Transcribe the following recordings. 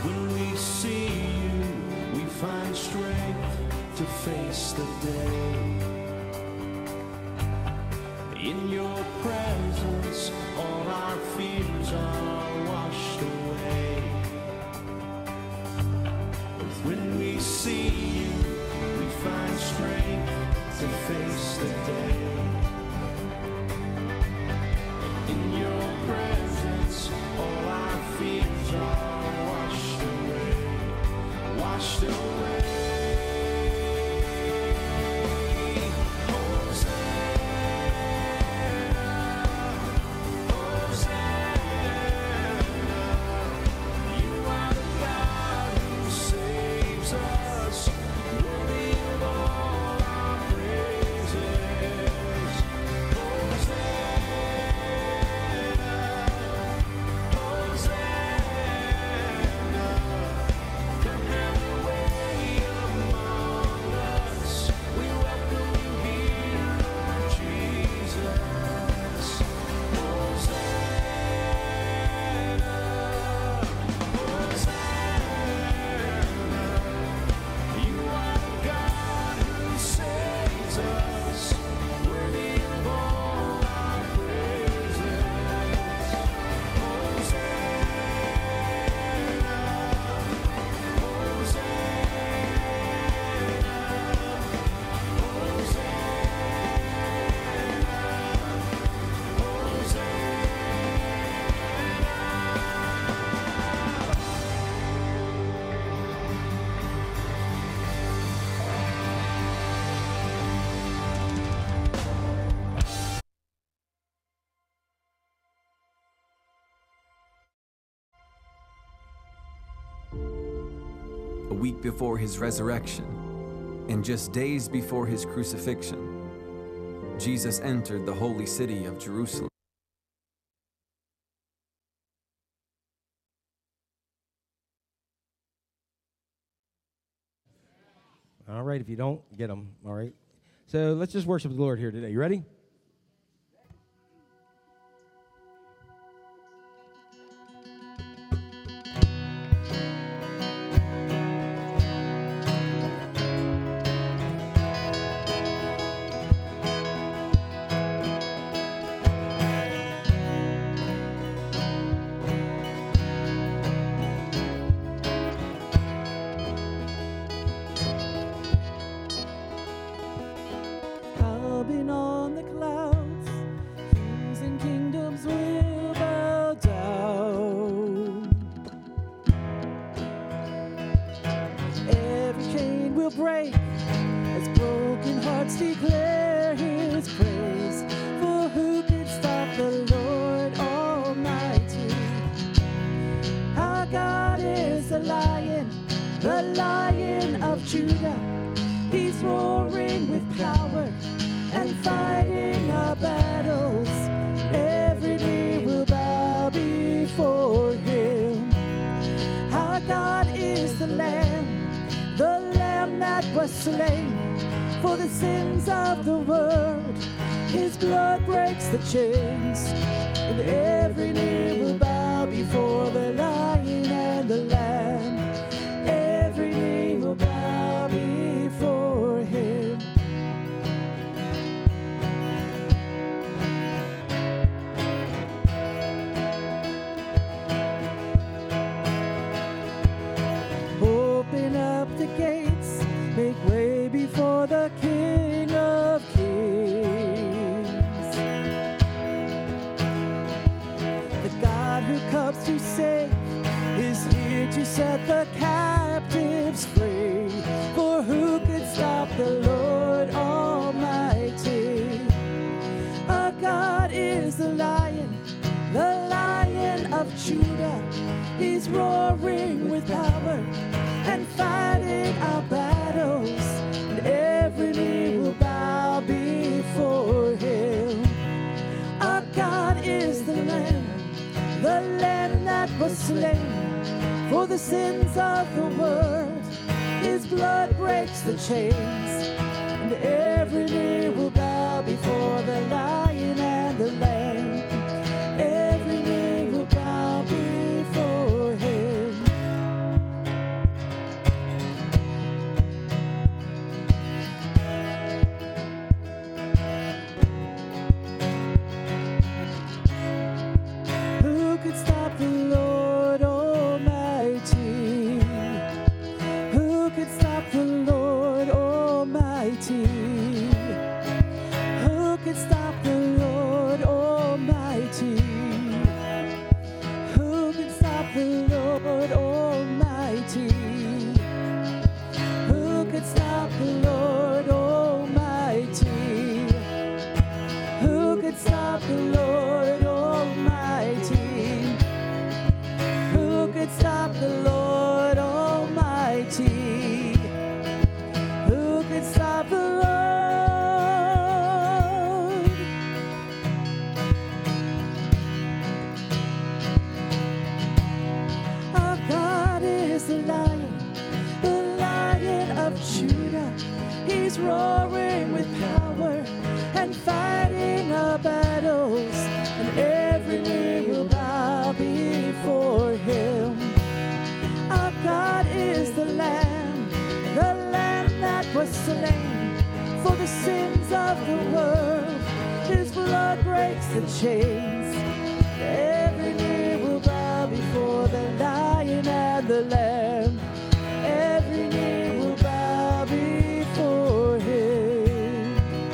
When we see you, we find strength to face the day. In your presence, all our fears are washed away. When we see you, we find strength to face the day. In your presence, all our fears are washed away, washed away. A week before his resurrection, and just days before his crucifixion, Jesus entered the holy city of Jerusalem. All right, if you don't, get them, all right? So let's just worship the Lord here today. You ready? Coming on the clouds, kings and kingdoms will bow down. Every chain will break as broken hearts declare his praise. For who can stop the Lord Almighty? Our God is the Lion of Judah. He's roaring with power and fighting our battles. Every knee will bow before him. Our God is the Lamb that was slain for the sins of the world. His blood breaks the chains, and every knee will bow before the Lion and the Lamb. Every knee will bow before him. Open up the gates, make way before the King of Kings. The God who comes to save is here to set the captives free. For who could stop the Lord Almighty? Our God is the Lion of Judah. He's roaring with power and fighting our battles, and every knee will bow before him. Our God is the Lamb that was slain for the sins of the world. His blood breaks the chains, and every knee will bow before the Lion and the Lamb. Every knee will bow before him. the Lord Almighty? Who could stop the Lord Almighty? Who could stop the Lord? Our God is the Lion of Judah. He's roaring with power and fighting our battles, and every knee will bow before him. Our God is the Lamb that was slain for the sins of the world. His blood breaks the chains. Every knee will bow before the Lion and the Lamb. Every knee will bow before him.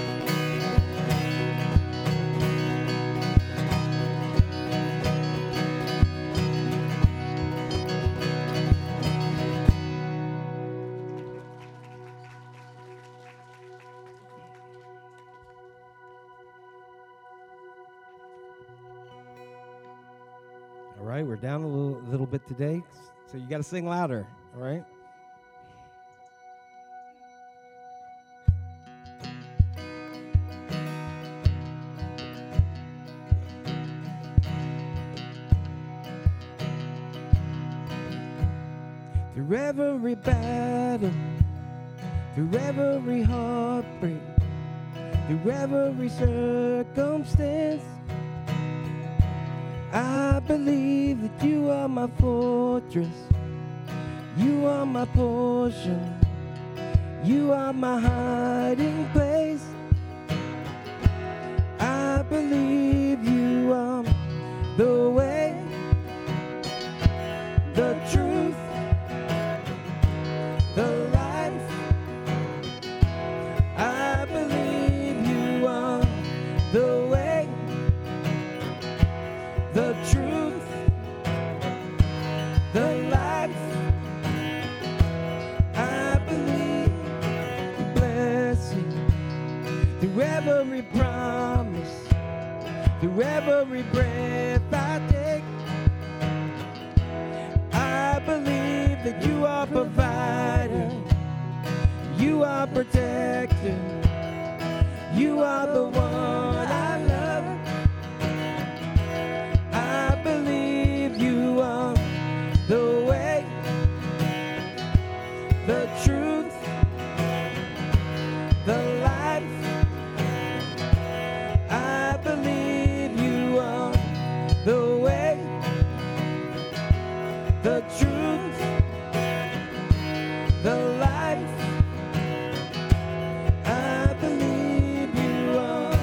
All right, we're down a little bit today, so you got to sing louder, all right? Through every battle, through every heartbreak, through every circumstance, I believe that you are my fortress, you are my portion, you are my hiding place. I believe you are the way, the truth, the life. I believe you are the way, the truth, the life. I believe the blessing through every promise, through every breath I take. I believe that you are provider, you are protector, you are the one I love. I believe you are the way, the truth, the life. I believe you are the way, the truth, the life. I believe you are.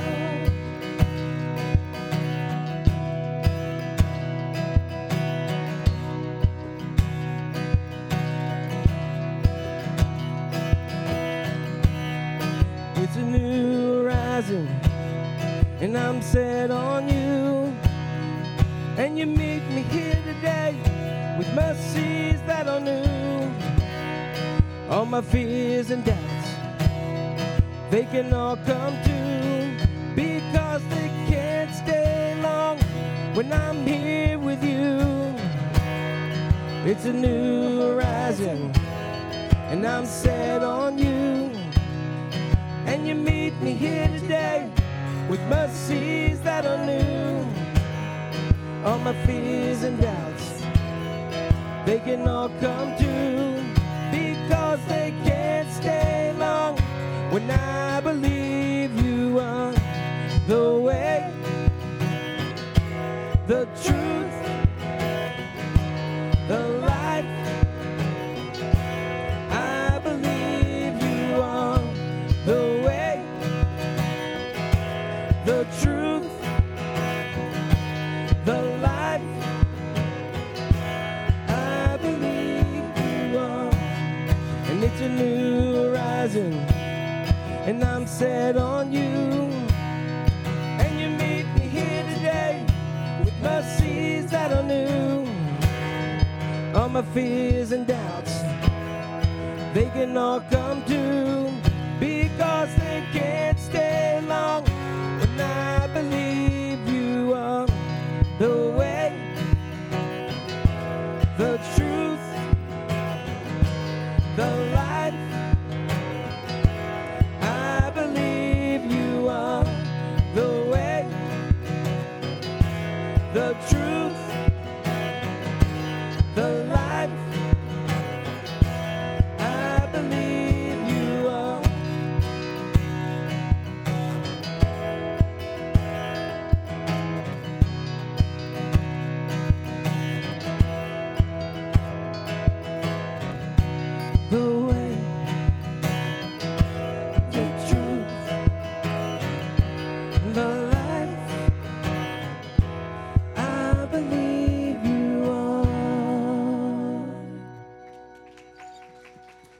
It's a new horizon, and I'm set on you. And you meet me here today with mercies that are new. All my fears and doubts, they can all come true, because they can't stay long when I'm here with you. It's a new horizon, and I'm set on you. And you meet me here today with mercies that are new. All my fears and doubts, they can all come true, because they can't stay long when I believe you are the way, the truth, the life. I believe you are the way, the truth, the life. I believe you are. And it's a new horizon, and I'm set on you. And you meet me here today with mercies that are new. All my fears and doubts, they can all come true, because they can't stay long when I believe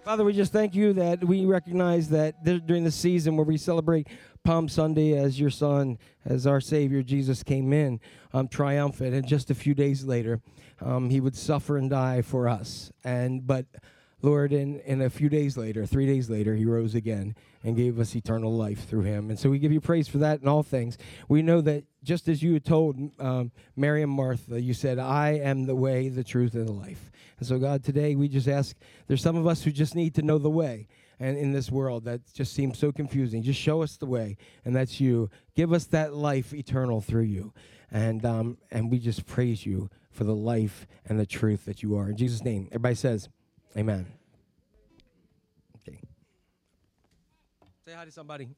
Father, we just thank you that we recognize that during the season where we celebrate Palm Sunday as your Son, as our Savior, Jesus came in triumphant, and just a few days later, he would suffer and die for us. But Lord, in a few days later, 3 days later, he rose again and gave us eternal life through him. And so we give you praise for that in all things. We know that just as you had told Mary and Martha, you said, I am the way, the truth, and the life. And so, God, today we just ask, there's some of us who just need to know the way. And in this world that just seems so confusing, just show us the way, and that's you. Give us that life eternal through you. And we just praise you for the life and the truth that you are. In Jesus' name, everybody says, amen. Okay. Say hi to somebody.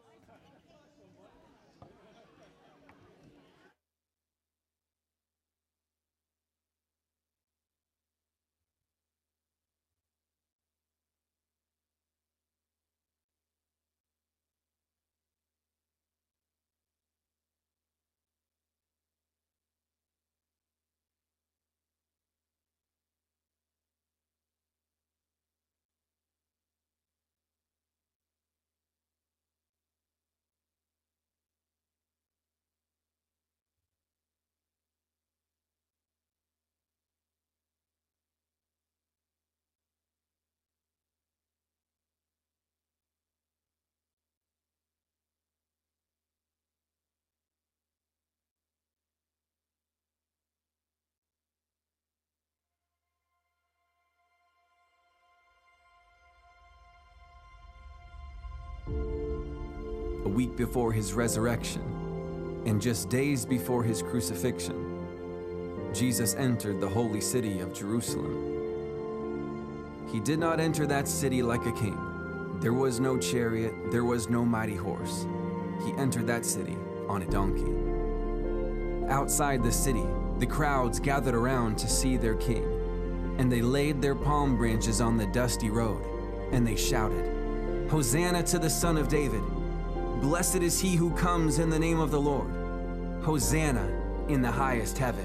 A week before his resurrection, and just days before his crucifixion, Jesus entered the holy city of Jerusalem. He did not enter that city like a king. There was no chariot, there was no mighty horse. He entered that city on a donkey. Outside the city, the crowds gathered around to see their king, and they laid their palm branches on the dusty road, and they shouted, Hosanna to the Son of David! Blessed is he who comes in the name of the Lord. Hosanna in the highest heaven.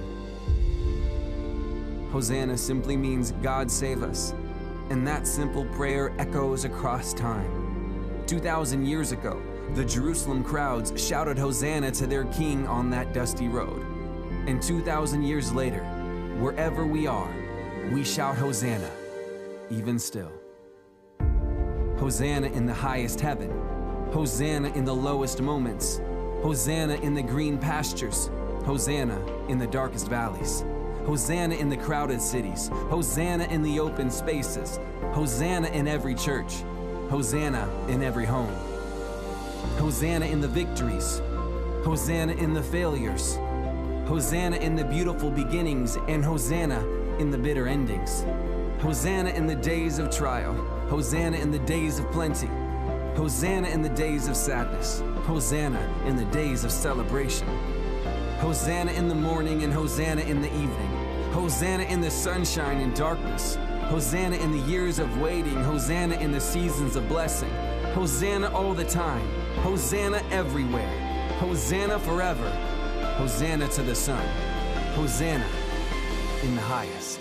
Hosanna simply means God save us, and that simple prayer echoes across time. 2,000 years ago, the Jerusalem crowds shouted Hosanna to their king on that dusty road. And 2,000 years later, wherever we are, we shout Hosanna, even still. Hosanna in the highest heaven. Hosanna in the lowest moments. Hosanna in the green pastures. Hosanna in the darkest valleys. Hosanna in the crowded cities. Hosanna in the open spaces. Hosanna in every church. Hosanna in every home. Hosanna in the victories. Hosanna in the failures. Hosanna in the beautiful beginnings, and Hosanna in the bitter endings. Hosanna in the days of trial. Hosanna in the days of plenty. Hosanna in the days of sadness. Hosanna in the days of celebration. Hosanna in the morning and Hosanna in the evening. Hosanna in the sunshine and darkness. Hosanna in the years of waiting. Hosanna in the seasons of blessing. Hosanna all the time. Hosanna everywhere. Hosanna forever. Hosanna to the Son. Hosanna in the highest.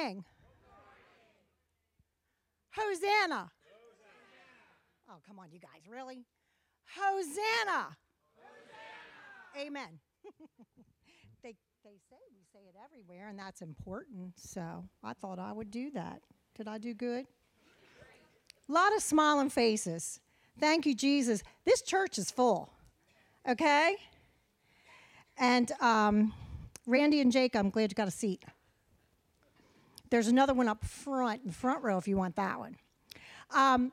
morning. Hosanna. Oh, come on, you guys, really? Hosanna. Amen. They say we say it everywhere, and that's important, so I thought I would do that. Did I do good? A lot of smiling faces. Thank you, Jesus. This church is full, okay? And Randy and Jake, I'm glad you got a seat. There's another one up front, in the front row, if you want that one. I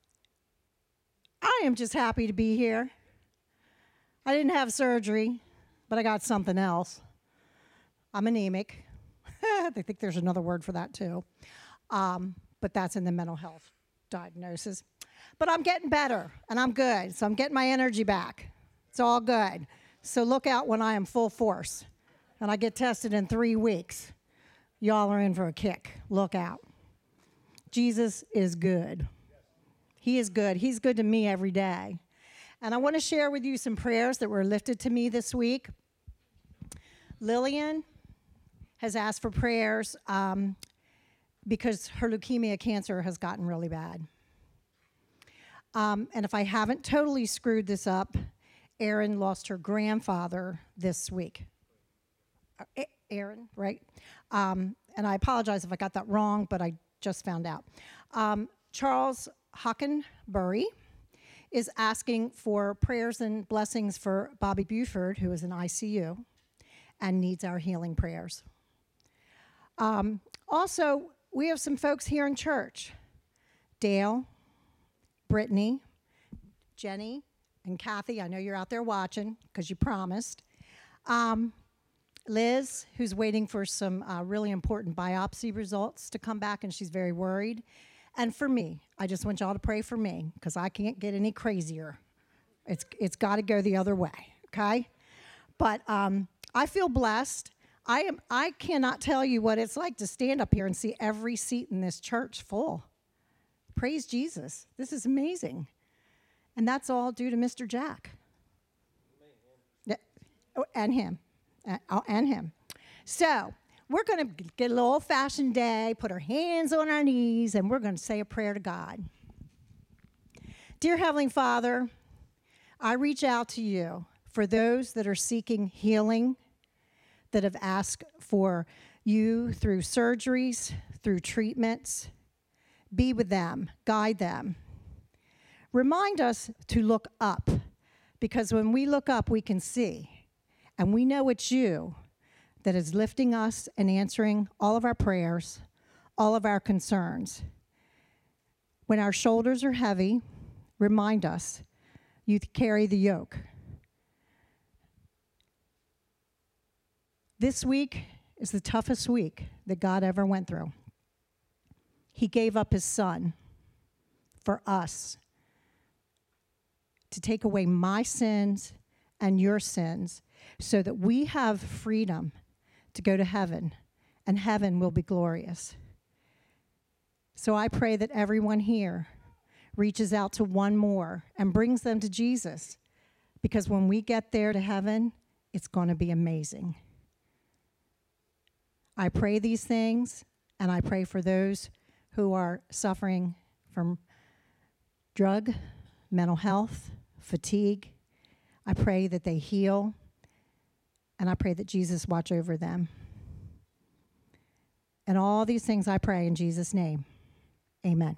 am just happy to be here. I didn't have surgery, but I got something else. I'm anemic. They think there's another word for that, too. But that's in the mental health diagnosis. But I'm getting better, and I'm good. So I'm getting my energy back. It's all good. So look out when I am full force, and I get tested in 3 weeks. Y'all are in for a kick. Look out. Jesus is good. He is good. He's good to me every day. And I want to share with you some prayers that were lifted to me this week. Lillian has asked for prayers because her leukemia cancer has gotten really bad. And if I haven't totally screwed this up, Erin lost her grandfather this week. Erin, right? And I apologize if I got that wrong, but I just found out. Charles Hockenbury is asking for prayers and blessings for Bobby Buford, who is in ICU and needs our healing prayers. Also, we have some folks here in church. Dale, Brittany, Jenny, and Kathy. I know you're out there watching because you promised. Liz, who's waiting for some really important biopsy results to come back, and she's very worried. And for me, I just want y'all to pray for me because I can't get any crazier. It's got to go the other way, okay? But I feel blessed. I cannot tell you what it's like to stand up here and see every seat in this church full. Praise Jesus. This is amazing. And that's all due to Mr. Jack. And him. And him. So we're going to get a little old-fashioned day, put our hands on our knees, and we're going to say a prayer to God. Dear Heavenly Father, I reach out to you for those that are seeking healing, that have asked for you through surgeries, through treatments. Be with them, guide them. Remind us to look up, because when we look up, we can see. And we know it's you that is lifting us and answering all of our prayers, all of our concerns. When our shoulders are heavy, remind us you carry the yoke. This week is the toughest week that God ever went through. He gave up his son for us to take away my sins and your sins so that we have freedom to go to heaven, and heaven will be glorious. So I pray that everyone here reaches out to one more and brings them to Jesus, because when we get there to heaven, it's going to be amazing. I pray these things, and I pray for those who are suffering from drug, mental health, fatigue. I pray that they heal, and I pray that Jesus watch over them. And all these things I pray in Jesus' name. Amen.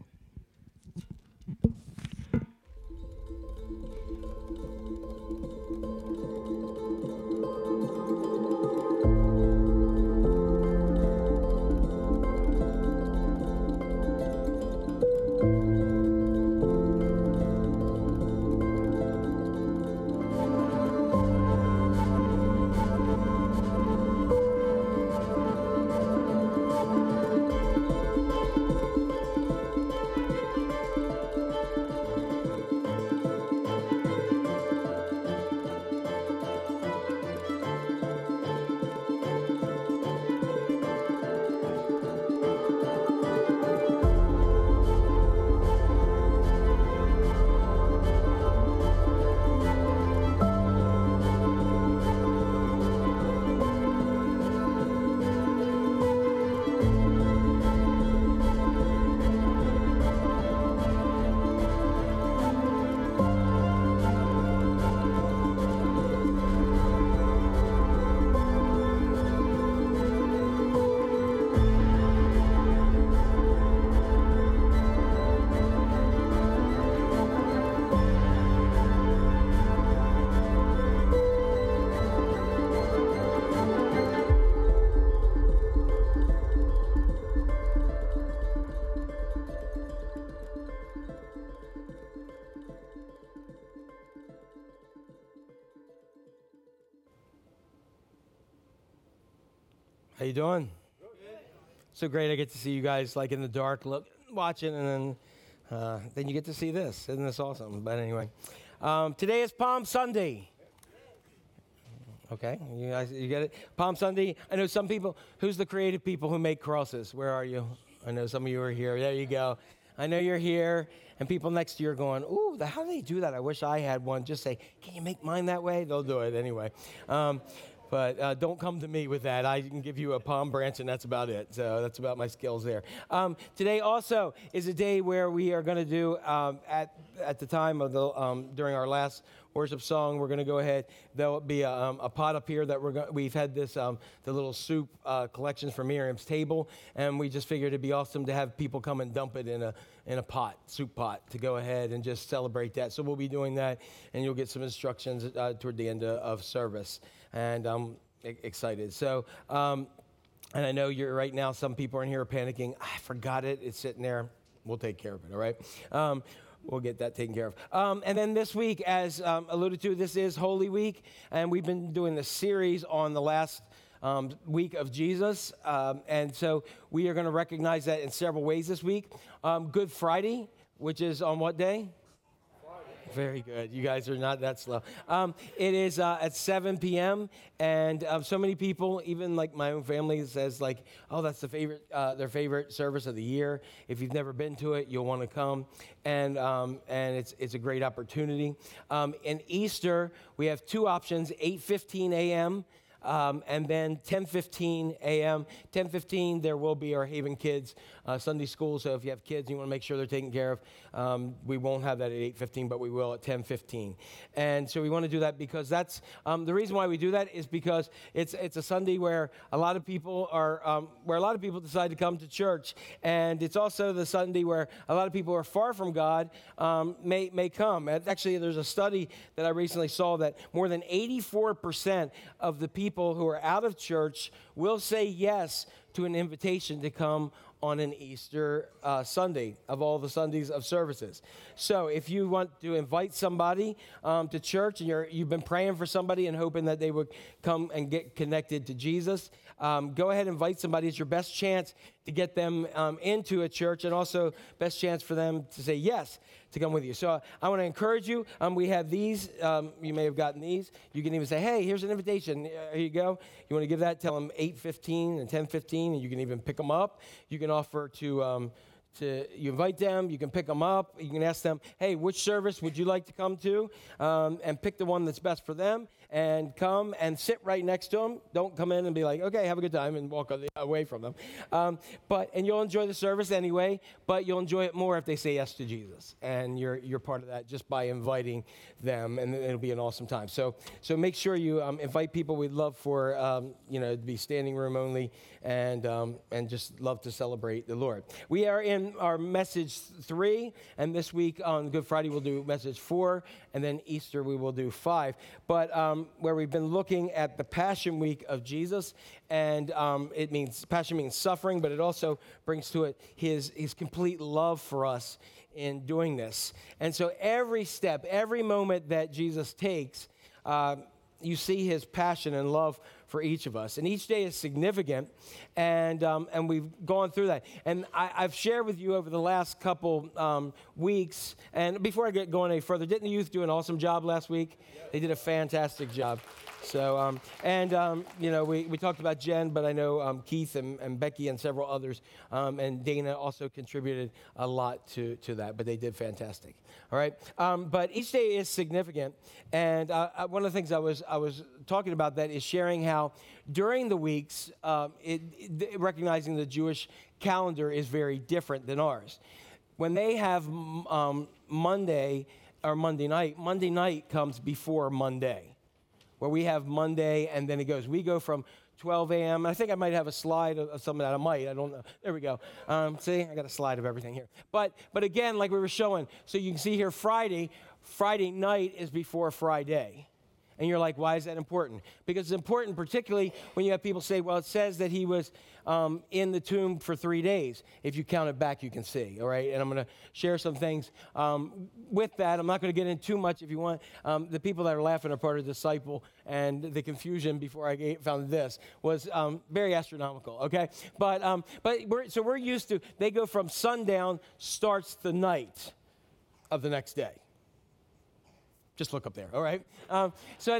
How you doing? So great. I get to see you guys like in the dark, watching, and then you get to see this. Isn't this awesome? But anyway, today is Palm Sunday. Okay, you guys, you get it? Palm Sunday. I know some people. Who's the creative people who make crosses? Where are you? I know some of you are here. There you go. I know you're here, and people next to you are going, "Ooh, how do they do that? I wish I had one." Just say, "Can you make mine that way?" They'll do it anyway. But don't come to me with that. I can give you a palm branch, and that's about it. So that's about my skills there. Today also is a day where we are going to do, at the time of the during our last worship song, we're going to go ahead. There'll be a pot up here that we've had this the little soup collections from Miriam's table, and we just figured it'd be awesome to have people come and dump it in a pot, soup pot, to go ahead and just celebrate that. So we'll be doing that, and you'll get some instructions toward the end of service. And I'm excited. So, and I know you're right now, some people in here are panicking. I forgot it. It's sitting there. We'll take care of it, all right? We'll get that taken care of. And then this week, as alluded to, this is Holy Week. And we've been doing the series on the last week of Jesus. And so we are going to recognize that in several ways this week. Good Friday, which is on what day? Very good. You guys are not that slow. It is at 7 p.m. And so many people, even like my own family, says like, "Oh, that's their favorite service of the year. If you've never been to it, you'll want to come." And it's a great opportunity. In Easter, we have two options: 8:15 a.m. And then 10:15 a.m. 10:15, there will be our Haven Kids Sunday School. So if you have kids, you want to make sure they're taken care of. We won't have that at 8:15, but we will at 10:15. And so we want to do that because that's the reason why we do that is because it's a Sunday where a lot of people decide to come to church, and it's also the Sunday where a lot of people who are far from God may come. And actually, there's a study that I recently saw that more than 84% of the people who are out of church will say yes to an invitation to come on an Easter Sunday of all the Sundays of services. So if you want to invite somebody to church and you've been praying for somebody and hoping that they would come and get connected to Jesus, go ahead and invite somebody. It's your best chance to get them into a church, and also best chance for them to say yes to come with you. So I want to encourage you. We have these. You may have gotten these. You can even say, "Hey, here's an invitation. Here you go." You want to give that? Tell them 8:15 and 10:15, and you can even pick them up. You can offer to you invite them, you can pick them up, you can ask them, "Hey, which service would you like to come to?" And pick the one that's best for them, and come and sit right next to them. Don't come in and be like, "Okay, have a good time," and walk away from them. And you'll enjoy the service anyway, but you'll enjoy it more if they say yes to Jesus. And you're part of that just by inviting them, and it'll be an awesome time. So make sure you invite people. We'd love for to be standing room only, and just love to celebrate the Lord. We are in our message 3, and this week on Good Friday we'll do message 4, and then Easter we will do 5. But where we've been looking at the Passion Week of Jesus, and passion means suffering, but it also brings to it his complete love for us in doing this. And so every step, every moment that Jesus takes, you see his passion and love for each of us. And each day is significant, and we've gone through that. And I've shared with you over the last couple weeks, and before I get going any further, didn't the youth do an awesome job last week? Yep. They did a fantastic job. So, we talked about Jen, but I know Keith and Becky and several others, and Dana also contributed a lot to that, but they did fantastic. All right, but each day is significant, and one of the things I was talking about that is sharing how during the weeks, recognizing the Jewish calendar is very different than ours. When they have Monday night comes before Monday. Where we have Monday, and then it goes. We go from 12 a.m. I think I might have a slide of some of that. I don't know. There we go. See, I got a slide of everything here. But again, like we were showing, so you can see here Friday night is before Friday. And you're like, why is that important? Because it's important, particularly when you have people say, well, it says that he was in the tomb for 3 days. If you count it back, you can see, all right? And I'm going to share some things with that. I'm not going to get into too much if you want. The people that are laughing are part of Disciple, and the confusion before I found this was very astronomical, okay? But we're used to, they go from sundown starts the night of the next day. Just look up there, all right? But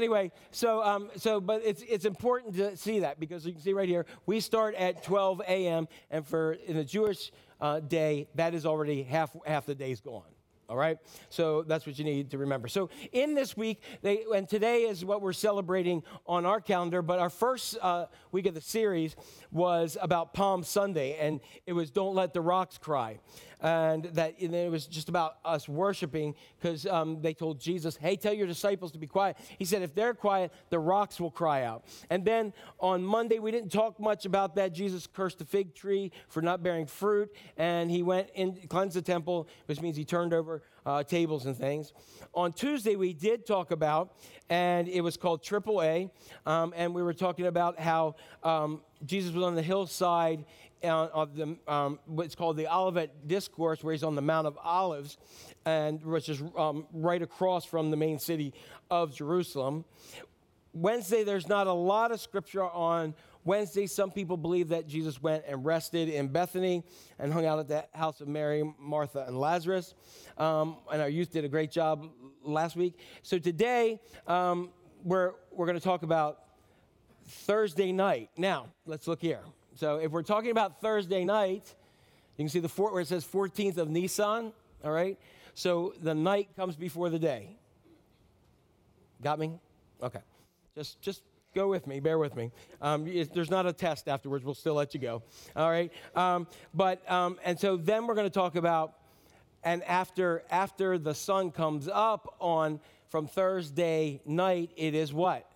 it's important to see that, because you can see right here, we start at 12 a.m., and in the Jewish day, that is already half the day's gone. All right? So that's what you need to remember. So in this week, and today is what we're celebrating on our calendar, but our first week of the series was about Palm Sunday, and it was Don't Let the Rocks Cry. And it was just about us worshiping, because they told Jesus, hey, tell your disciples to be quiet. He said, if they're quiet, the rocks will cry out. And then on Monday, we didn't talk much about that. Jesus cursed the fig tree for not bearing fruit, and he went and cleansed the temple, which means he turned over tables and things. On Tuesday, we did talk about, and it was called Triple A, and we were talking about how Jesus was on the hillside of what's called the Olivet Discourse, where he's on the Mount of Olives, and which is right across from the main city of Jerusalem. Wednesday, there's not a lot of scripture on Wednesday. Some people believe that Jesus went and rested in Bethany and hung out at the house of Mary, Martha, and Lazarus. And our youth did a great job last week. So today, we're going to talk about Thursday night. Now, let's look here. So if we're talking about Thursday night, you can see where it says 14th of Nisan, all right? So the night comes before the day. Got me? Okay. Just go with me. Bear with me. There's not a test afterwards. We'll still let you go. All right? And so then we're going to talk about, and after the sun comes up from Thursday night, it is what?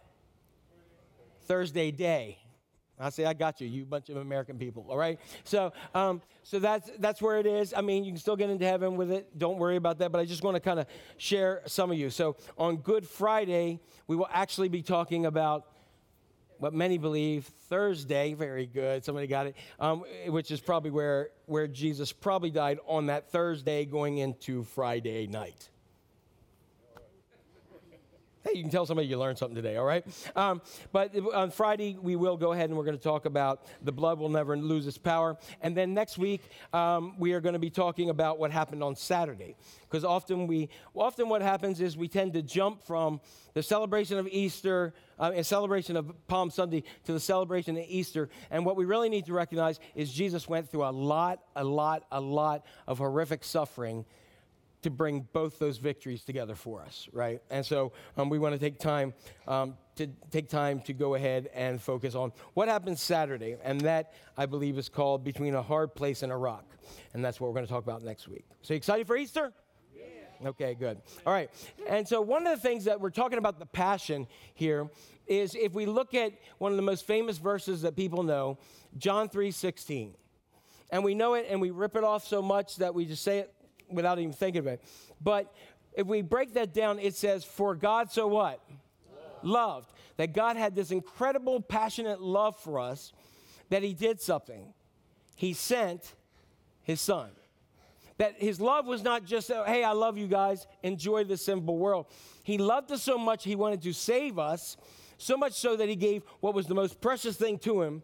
Thursday day. I say, I got you, you bunch of American people, all right? So that's where it is. I mean, you can still get into heaven with it. Don't worry about that, but I just want to kind of share some of you. So on Good Friday, we will actually be talking about what many believe Thursday, very good, somebody got it, which is probably where Jesus probably died on that Thursday going into Friday night. Hey, you can tell somebody you learned something today, all right? But on Friday, we will go ahead and we're going to talk about the blood will never lose its power. And then next week, we are going to be talking about what happened on Saturday. Because often what happens is we tend to jump from the celebration of Easter, a celebration of Palm Sunday, to the celebration of Easter. And what we really need to recognize is Jesus went through a lot of horrific suffering to bring both those victories together for us, right? And so we want to take time to go ahead and focus on what happened Saturday, and that, I believe, is called Between a Hard Place and a Rock, and that's what we're going to talk about next week. So you excited for Easter? Yeah. Okay, good. All right, and so one of the things that we're talking about the Passion here is if we look at one of the most famous verses that people know, John 3:16, and we know it and we rip it off so much that we just say it without even thinking of it. But if we break that down, it says, for God so what? Loved. That God had this incredible, passionate love for us that he did something. He sent his son. That his love was not just, hey, I love you guys, enjoy this simple world. He loved us so much, he wanted to save us, so much so that he gave what was the most precious thing to him,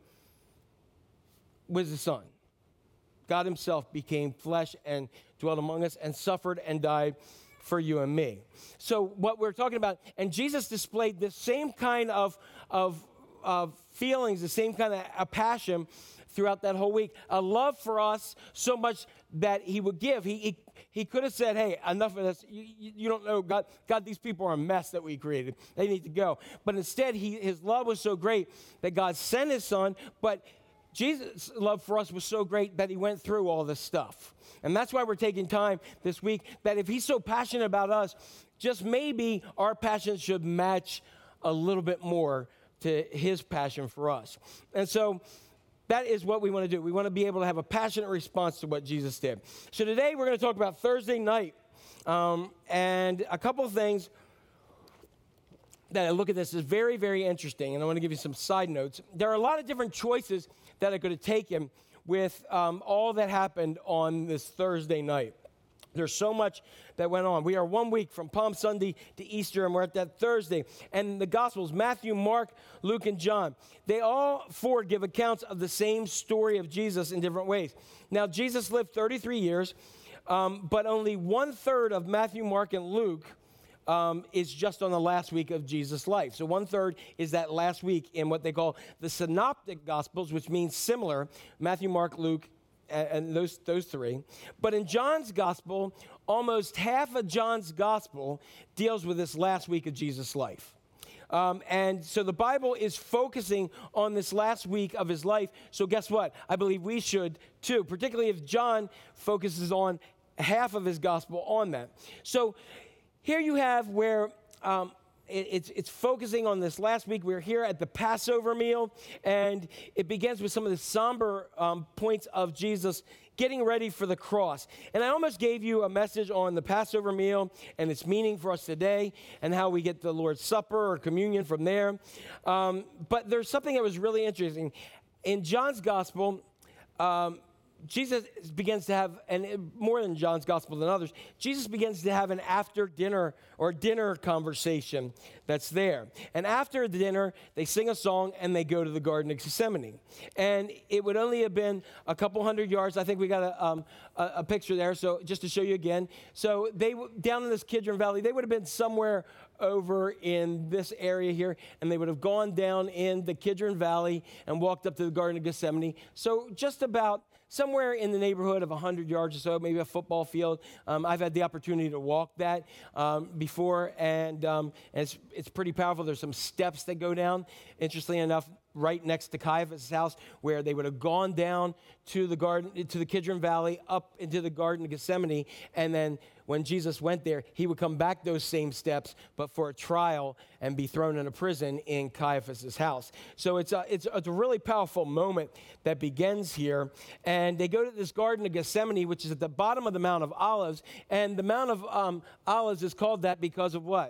was his son. God himself became flesh and dwelt among us and suffered and died for you and me. So what we're talking about, and Jesus displayed the same kind of feelings, the same kind of passion throughout that whole week. A love for us so much that he would give. He could have said, hey, enough of this. You don't know, God, these people are a mess that we created. They need to go. But instead, his love was so great that God sent his son, but Jesus' love for us was so great that he went through all this stuff. And that's why we're taking time this week, that if he's so passionate about us, just maybe our passion should match a little bit more to his passion for us. And so that is what we want to do. We want to be able to have a passionate response to what Jesus did. So today we're going to talk about Thursday night and a couple of things. that I look at this is very, very interesting, and I want to give you some side notes. There are a lot of different choices that I could have taken with all that happened on this Thursday night. There's so much that went on. We are 1 week from Palm Sunday to Easter, and we're at that Thursday. And the Gospels, Matthew, Mark, Luke, and John, they all four give accounts of the same story of Jesus in different ways. Now, Jesus lived 33 years, but only 1/3 of Matthew, Mark, and Luke is just on the last week of Jesus' life. So 1/3 is that last week in what they call the Synoptic Gospels, which means similar, Matthew, Mark, Luke, and those three. But in John's Gospel, almost half of John's Gospel deals with this last week of Jesus' life. And so the Bible is focusing on this last week of his life. So guess what? I believe we should too, particularly if John focuses on half of his gospel on that. So here you have where it's focusing on this last week. We're here at the Passover meal, and it begins with some of the somber points of Jesus getting ready for the cross. And I almost gave you a message on the Passover meal and its meaning for us today and how we get the Lord's Supper or communion from there. But there's something that was really interesting. In John's gospel, Jesus begins to have, and more than John's gospel than others, Jesus begins to have an after dinner or dinner conversation that's there. And after the dinner, they sing a song and they go to the Garden of Gethsemane. And it would only have been a couple hundred yards. I think we got a picture there, so just to show you again. So they down in this Kidron Valley, they would have been somewhere over in this area here, and they would have gone down in the Kidron Valley and walked up to the Garden of Gethsemane. So just about somewhere in the neighborhood of 100 yards or so, maybe a football field. I've had the opportunity to walk that before, and it's pretty powerful. There's some steps that go down, interestingly enough, right next to Caiaphas' house, where they would have gone down to the garden, to the Kidron Valley, up into the Garden of Gethsemane, and then when Jesus went there, he would come back those same steps, but for a trial and be thrown in a prison in Caiaphas' house. So it's a really powerful moment that begins here. And they go to this Garden of Gethsemane, which is at the bottom of the Mount of Olives. And the Mount of Olives is called that because of what?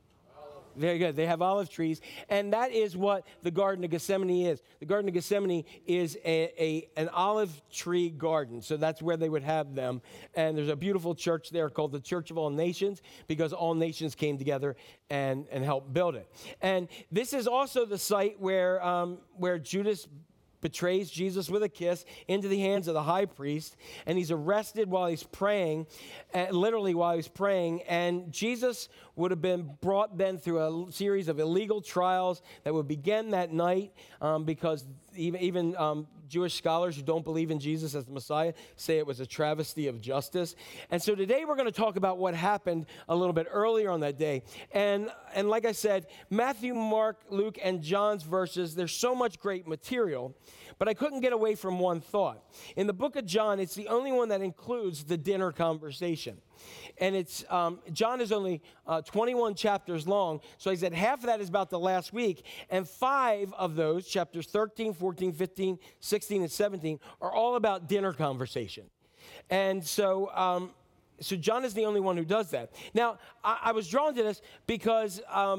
Very good. They have olive trees, and that is what the Garden of Gethsemane is. The Garden of Gethsemane is an olive tree garden, so that's where they would have them. And there's a beautiful church there called the Church of All Nations, because all nations came together and helped build it. And this is also the site where Judas betrays Jesus with a kiss into the hands of the high priest, and he's arrested while he's praying, literally while he's praying, and Jesus would have been brought then through a series of illegal trials that would begin that night, because even Jewish scholars who don't believe in Jesus as the Messiah say it was a travesty of justice. And so today we're going to talk about what happened a little bit earlier on that day. And like I said, Matthew, Mark, Luke, and John's verses, there's so much great material, but I couldn't get away from one thought. In the book of John, it's the only one that includes the dinner conversation. And it's John is only 21 chapters long, so he said half of that is about the last week, and 5 of those, chapters 13, 14, 15, 16, and 17, are all about dinner conversation. And so John is the only one who does that. Now, I was drawn to this because I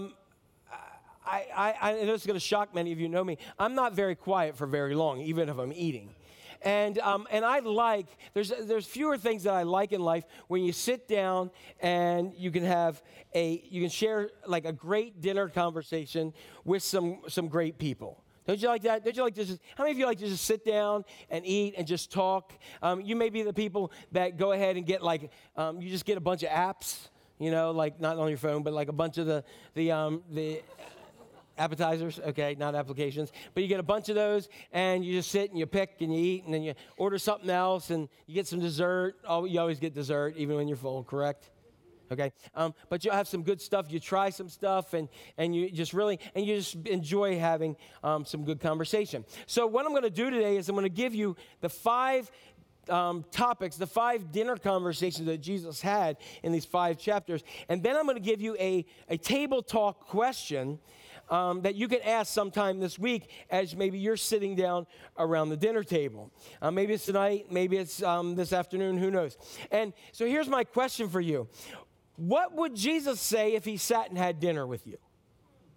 know it's going to shock many of you who know me. I'm not very quiet for very long, even if I'm eating. And I like, there's fewer things that I like in life when you sit down and you can share like a great dinner conversation with some great people. Don't you like that? Don't you like to how many of you like to just sit down and eat and just talk? You may be the people that go ahead and get like, you just get a bunch of apps, you know, like not on your phone, but like a bunch of the appetizers, okay, not applications, but you get a bunch of those, and you just sit and you pick and you eat, and then you order something else, and you get some dessert. Oh, you always get dessert, even when you're full, correct? Okay, but you'll have some good stuff. You try some stuff, and you just enjoy having some good conversation. So what I'm going to do today is I'm going to give you the 5 topics, the 5 dinner conversations that Jesus had in these 5 chapters, and then I'm going to give you a table talk question that you can ask sometime this week as maybe you're sitting down around the dinner table. Maybe it's tonight, maybe it's this afternoon, who knows. And so here's my question for you. What would Jesus say if he sat and had dinner with you?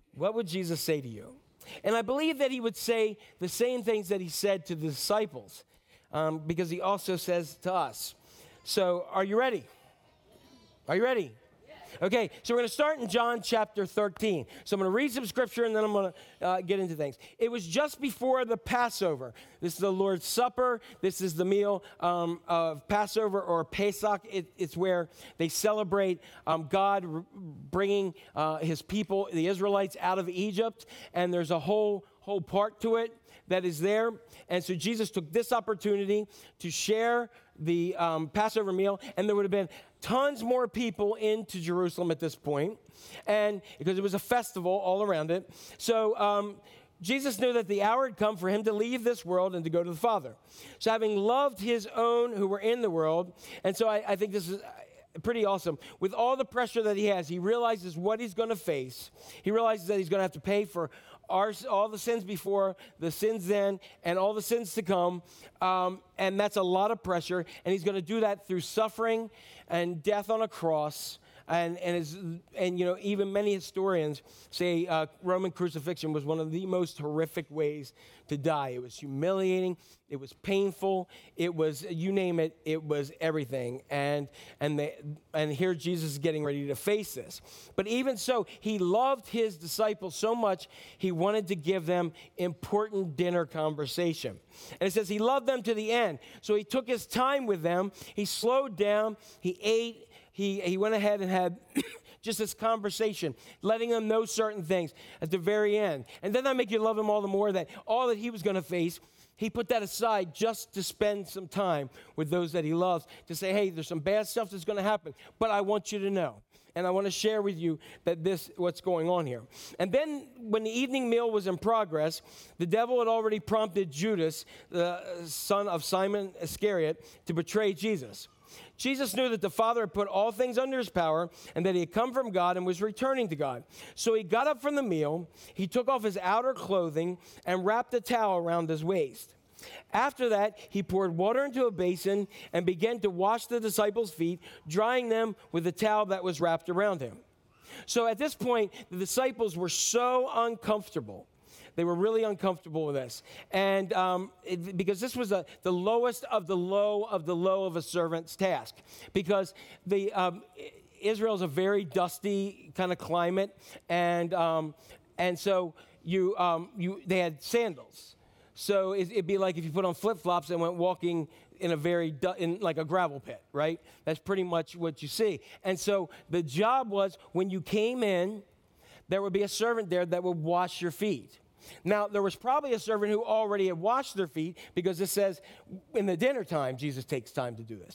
what would Jesus say to you? And I believe that he would say the same things that he said to the disciples, because he also says to us. So are you ready? Are you ready? Okay, so we're going to start in John chapter 13. So I'm going to read some scripture and then I'm going to get into things. It was just before the Passover. This is the Lord's Supper. This is the meal of Passover or Pesach. It's where they celebrate God bringing his people, the Israelites, out of Egypt. And there's a whole part to it that is there. And so Jesus took this opportunity to share the Passover meal, and there would have been tons more people into Jerusalem at this point, and because it was a festival all around it. So Jesus knew that the hour had come for him to leave this world and to go to the Father. So having loved his own who were in the world, and so I think this is pretty awesome. With all the pressure that he has, he realizes what he's going to face. He realizes that he's going to have to pay for all the sins before, the sins then, and all the sins to come. And that's a lot of pressure. And he's going to do that through suffering and death on a cross. And you know, even many historians say Roman crucifixion was one of the most horrific ways to die. It was humiliating. It was painful. It was, you name it, it was everything. And here Jesus is getting ready to face this. But even so, he loved his disciples so much, he wanted to give them important dinner conversation. And it says he loved them to the end. So he took his time with them. He slowed down. He ate. He went ahead and had just this conversation, letting them know certain things at the very end. And then that make you love him all the more, that all that he was going to face, he put that aside just to spend some time with those that he loves, to say, hey, there's some bad stuff that's going to happen, but I want you to know. And I want to share with you that what's going on here. And then when the evening meal was in progress, the devil had already prompted Judas, the son of Simon Iscariot, to betray Jesus. Jesus knew that the Father had put all things under his power and that he had come from God and was returning to God. So he got up from the meal, he took off his outer clothing and wrapped a towel around his waist. After that, he poured water into a basin and began to wash the disciples' feet, drying them with the towel that was wrapped around him. So at this point, the disciples were so uncomfortable. They were really uncomfortable with this. And because this was the lowest of the low of the low of a servant's task. Because Israel is a very dusty kind of climate. And so they had sandals. So it'd be like if you put on flip-flops and went walking in like a gravel pit, right? That's pretty much what you see. And so the job was, when you came in, there would be a servant there that would wash your feet. Now, there was probably a servant who already had washed their feet, because it says in the dinner time, Jesus takes time to do this.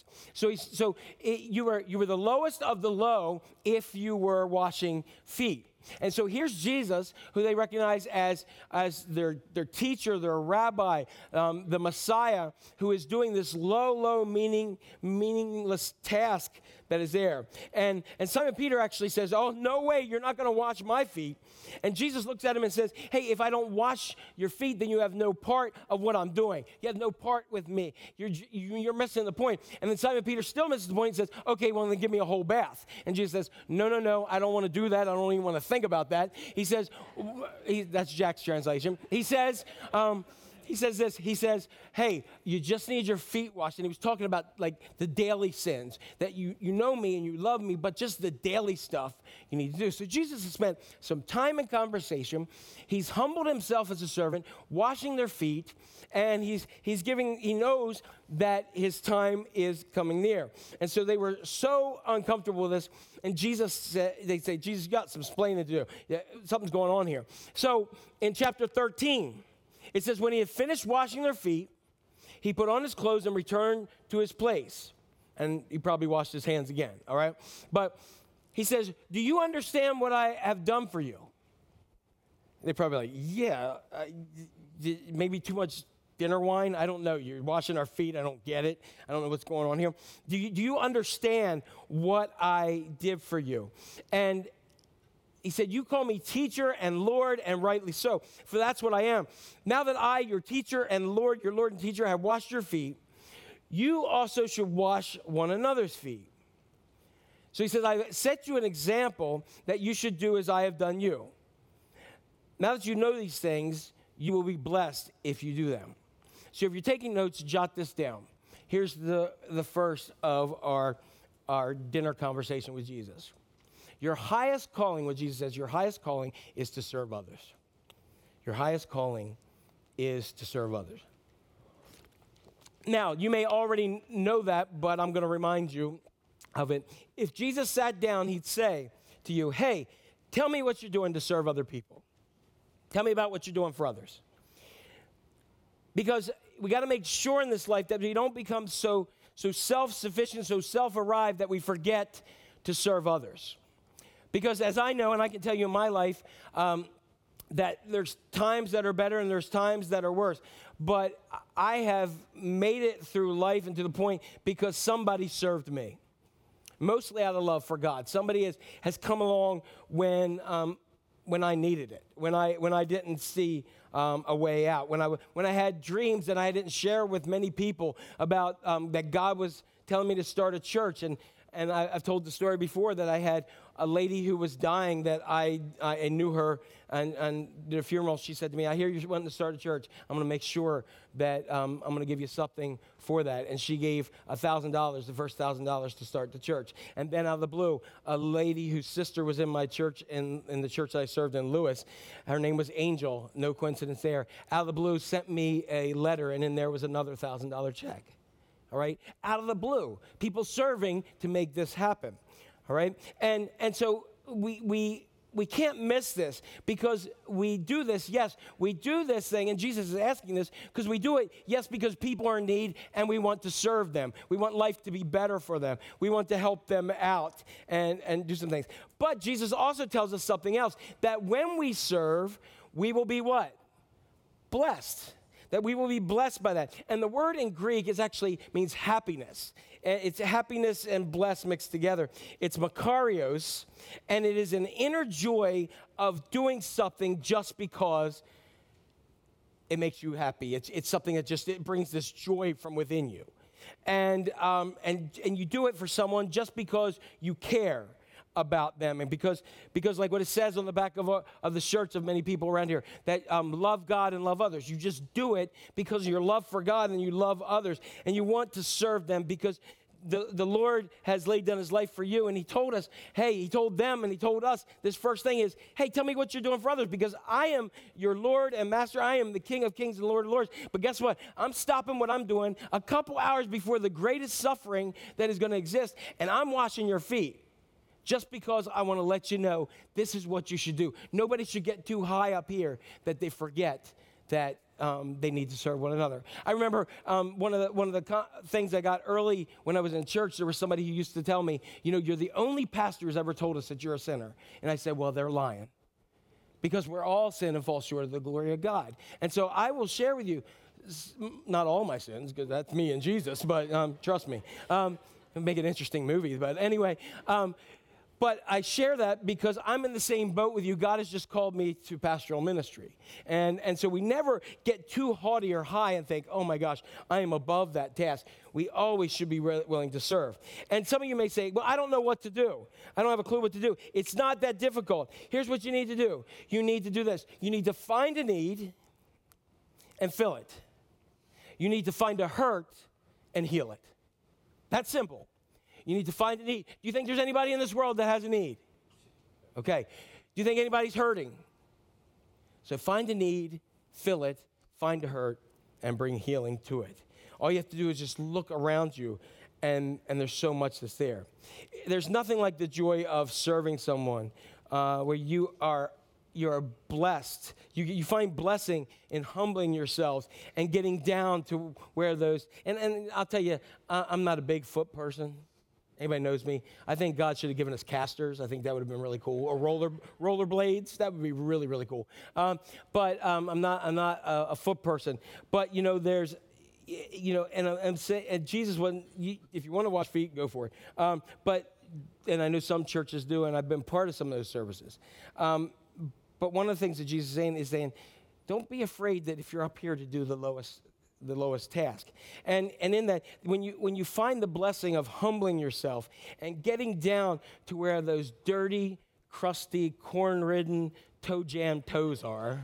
You were the lowest of the low if you were washing feet. And so here's Jesus, who they recognize as their teacher, their rabbi, the Messiah, who is doing this low, meaningless task that is there. And Simon Peter actually says, oh, no way, you're not going to wash my feet. And Jesus looks at him and says, hey, if I don't wash your feet, then you have no part of what I'm doing. You have no part with me. You're missing the point. And then Simon Peter still misses the point and says, okay, well, then give me a whole bath. And Jesus says, no, I don't want to do that. I don't even want to think about that. He says, that's Jack's translation. He says this, he says, hey, you just need your feet washed. And he was talking about like the daily sins, that you know me and you love me, but just the daily stuff you need to do. So Jesus has spent some time in conversation. He's humbled himself as a servant, washing their feet, and he knows that his time is coming near. And so they were so uncomfortable with this. And they say, Jesus, you got some explaining to do. Yeah, something's going on here. So in chapter 13, it says, when he had finished washing their feet, he put on his clothes and returned to his place. And he probably washed his hands again, all right? But he says, do you understand what I have done for you? They're probably like, yeah, maybe too much dinner wine? I don't know. You're washing our feet. I don't get it. I don't know what's going on here. Do you understand what I did for you? And he said, you call me teacher and Lord, and rightly so, for that's what I am. Now that I, your teacher and Lord, your Lord and teacher, have washed your feet, you also should wash one another's feet. So he says, I set you an example that you should do as I have done you. Now that you know these things, you will be blessed if you do them. So if you're taking notes, jot this down. Here's the first of our dinner conversation with Jesus. Your highest calling, what Jesus says, your highest calling is to serve others. Your highest calling is to serve others. Now, you may already know that, but I'm going to remind you of it. If Jesus sat down, he'd say to you, hey, tell me what you're doing to serve other people. Tell me about what you're doing for others. Because we got to make sure in this life that we don't become so self-sufficient, so self-arrived that we forget to serve others. Because as I know, and I can tell you in my life, that there's times that are better and there's times that are worse. But I have made it through life and to the point because somebody served me. Mostly out of love for God. Somebody has come along when I needed it, when I didn't see a way out, when I had dreams that I didn't share with many people about that God was telling me to start a church. And I've told the story before that I had a lady who was dying that I knew her and did a funeral. She said to me, I hear you wanting to start a church. I'm going to make sure that I'm going to give you something for that. And she gave $1,000, the first $1,000 to start the church. And then out of the blue, a lady whose sister was in my church, in the church that I served in Lewis, her name was Angel, no coincidence there, out of the blue sent me a letter, and in there was another $1,000 check. All right? Out of the blue, people serving to make this happen. All right? And so we can't miss this because we do this, yes, we do this thing, and Jesus is asking this because we do it, yes, because people are in need and we want to serve them. We want life to be better for them. We want to help them out and do some things. But Jesus also tells us something else, that when we serve, we will be what? Blessed. That we will be blessed by that. And the word in Greek means happiness. It's happiness and blessed mixed together. It's makarios, and it is an inner joy of doing something just because it makes you happy. It's something that it brings this joy from within you. And you do it for someone just because you care about them, and because like what it says on the back of the shirts of many people around here, that love God and love others. You just do it because of your love for God and you love others and you want to serve them because the Lord has laid down his life for you, and he told us, hey, he told them and he told us, this first thing is, hey, tell me what you're doing for others because I am your Lord and Master. I am the King of Kings and Lord of Lords. But guess what? I'm stopping what I'm doing a couple hours before the greatest suffering that is going to exist, and I'm washing your feet. Just because I want to let you know this is what you should do. Nobody should get too high up here that they forget that they need to serve one another. I remember one of the things I got early when I was in church, there was somebody who used to tell me, you're the only pastor who's ever told us that you're a sinner. And I said, well, they're lying. Because we're all sin and fall short of the glory of God. And so I will share with you, not all my sins, because that's me and Jesus, but trust me. Make an interesting movie, but anyway. But I share that because I'm in the same boat with you. God has just called me to pastoral ministry. And so we never get too haughty or high and think, oh my gosh, I am above that task. We always should be willing to serve. And some of you may say, well, I don't know what to do. I don't have a clue what to do. It's not that difficult. Here's what you need to do. You need to do this. You need to find a need and fill it. You need to find a hurt and heal it. That's simple. You need to find a need. Do you think there's anybody in this world that has a need? Okay. Do you think anybody's hurting? So find a need, fill it, find a hurt, and bring healing to it. All you have to do is just look around you, and there's so much that's there. There's nothing like the joy of serving someone where you're blessed. You find blessing in humbling yourselves and getting down to where those, and I'll tell you, I'm not a big foot person. Anybody knows me? I think God should have given us casters. I think that would have been really cool. Or roller blades. That would be really, really cool. But I'm not a foot person. But there's, and I'm saying, and Jesus wasn't. If you want to wash feet, go for it. And I know some churches do, and I've been part of some of those services. But one of the things that Jesus is saying, don't be afraid that if you're up here to do the lowest task. And in that, when you find the blessing of humbling yourself and getting down to where those dirty, crusty, corn-ridden, toe jam toes are.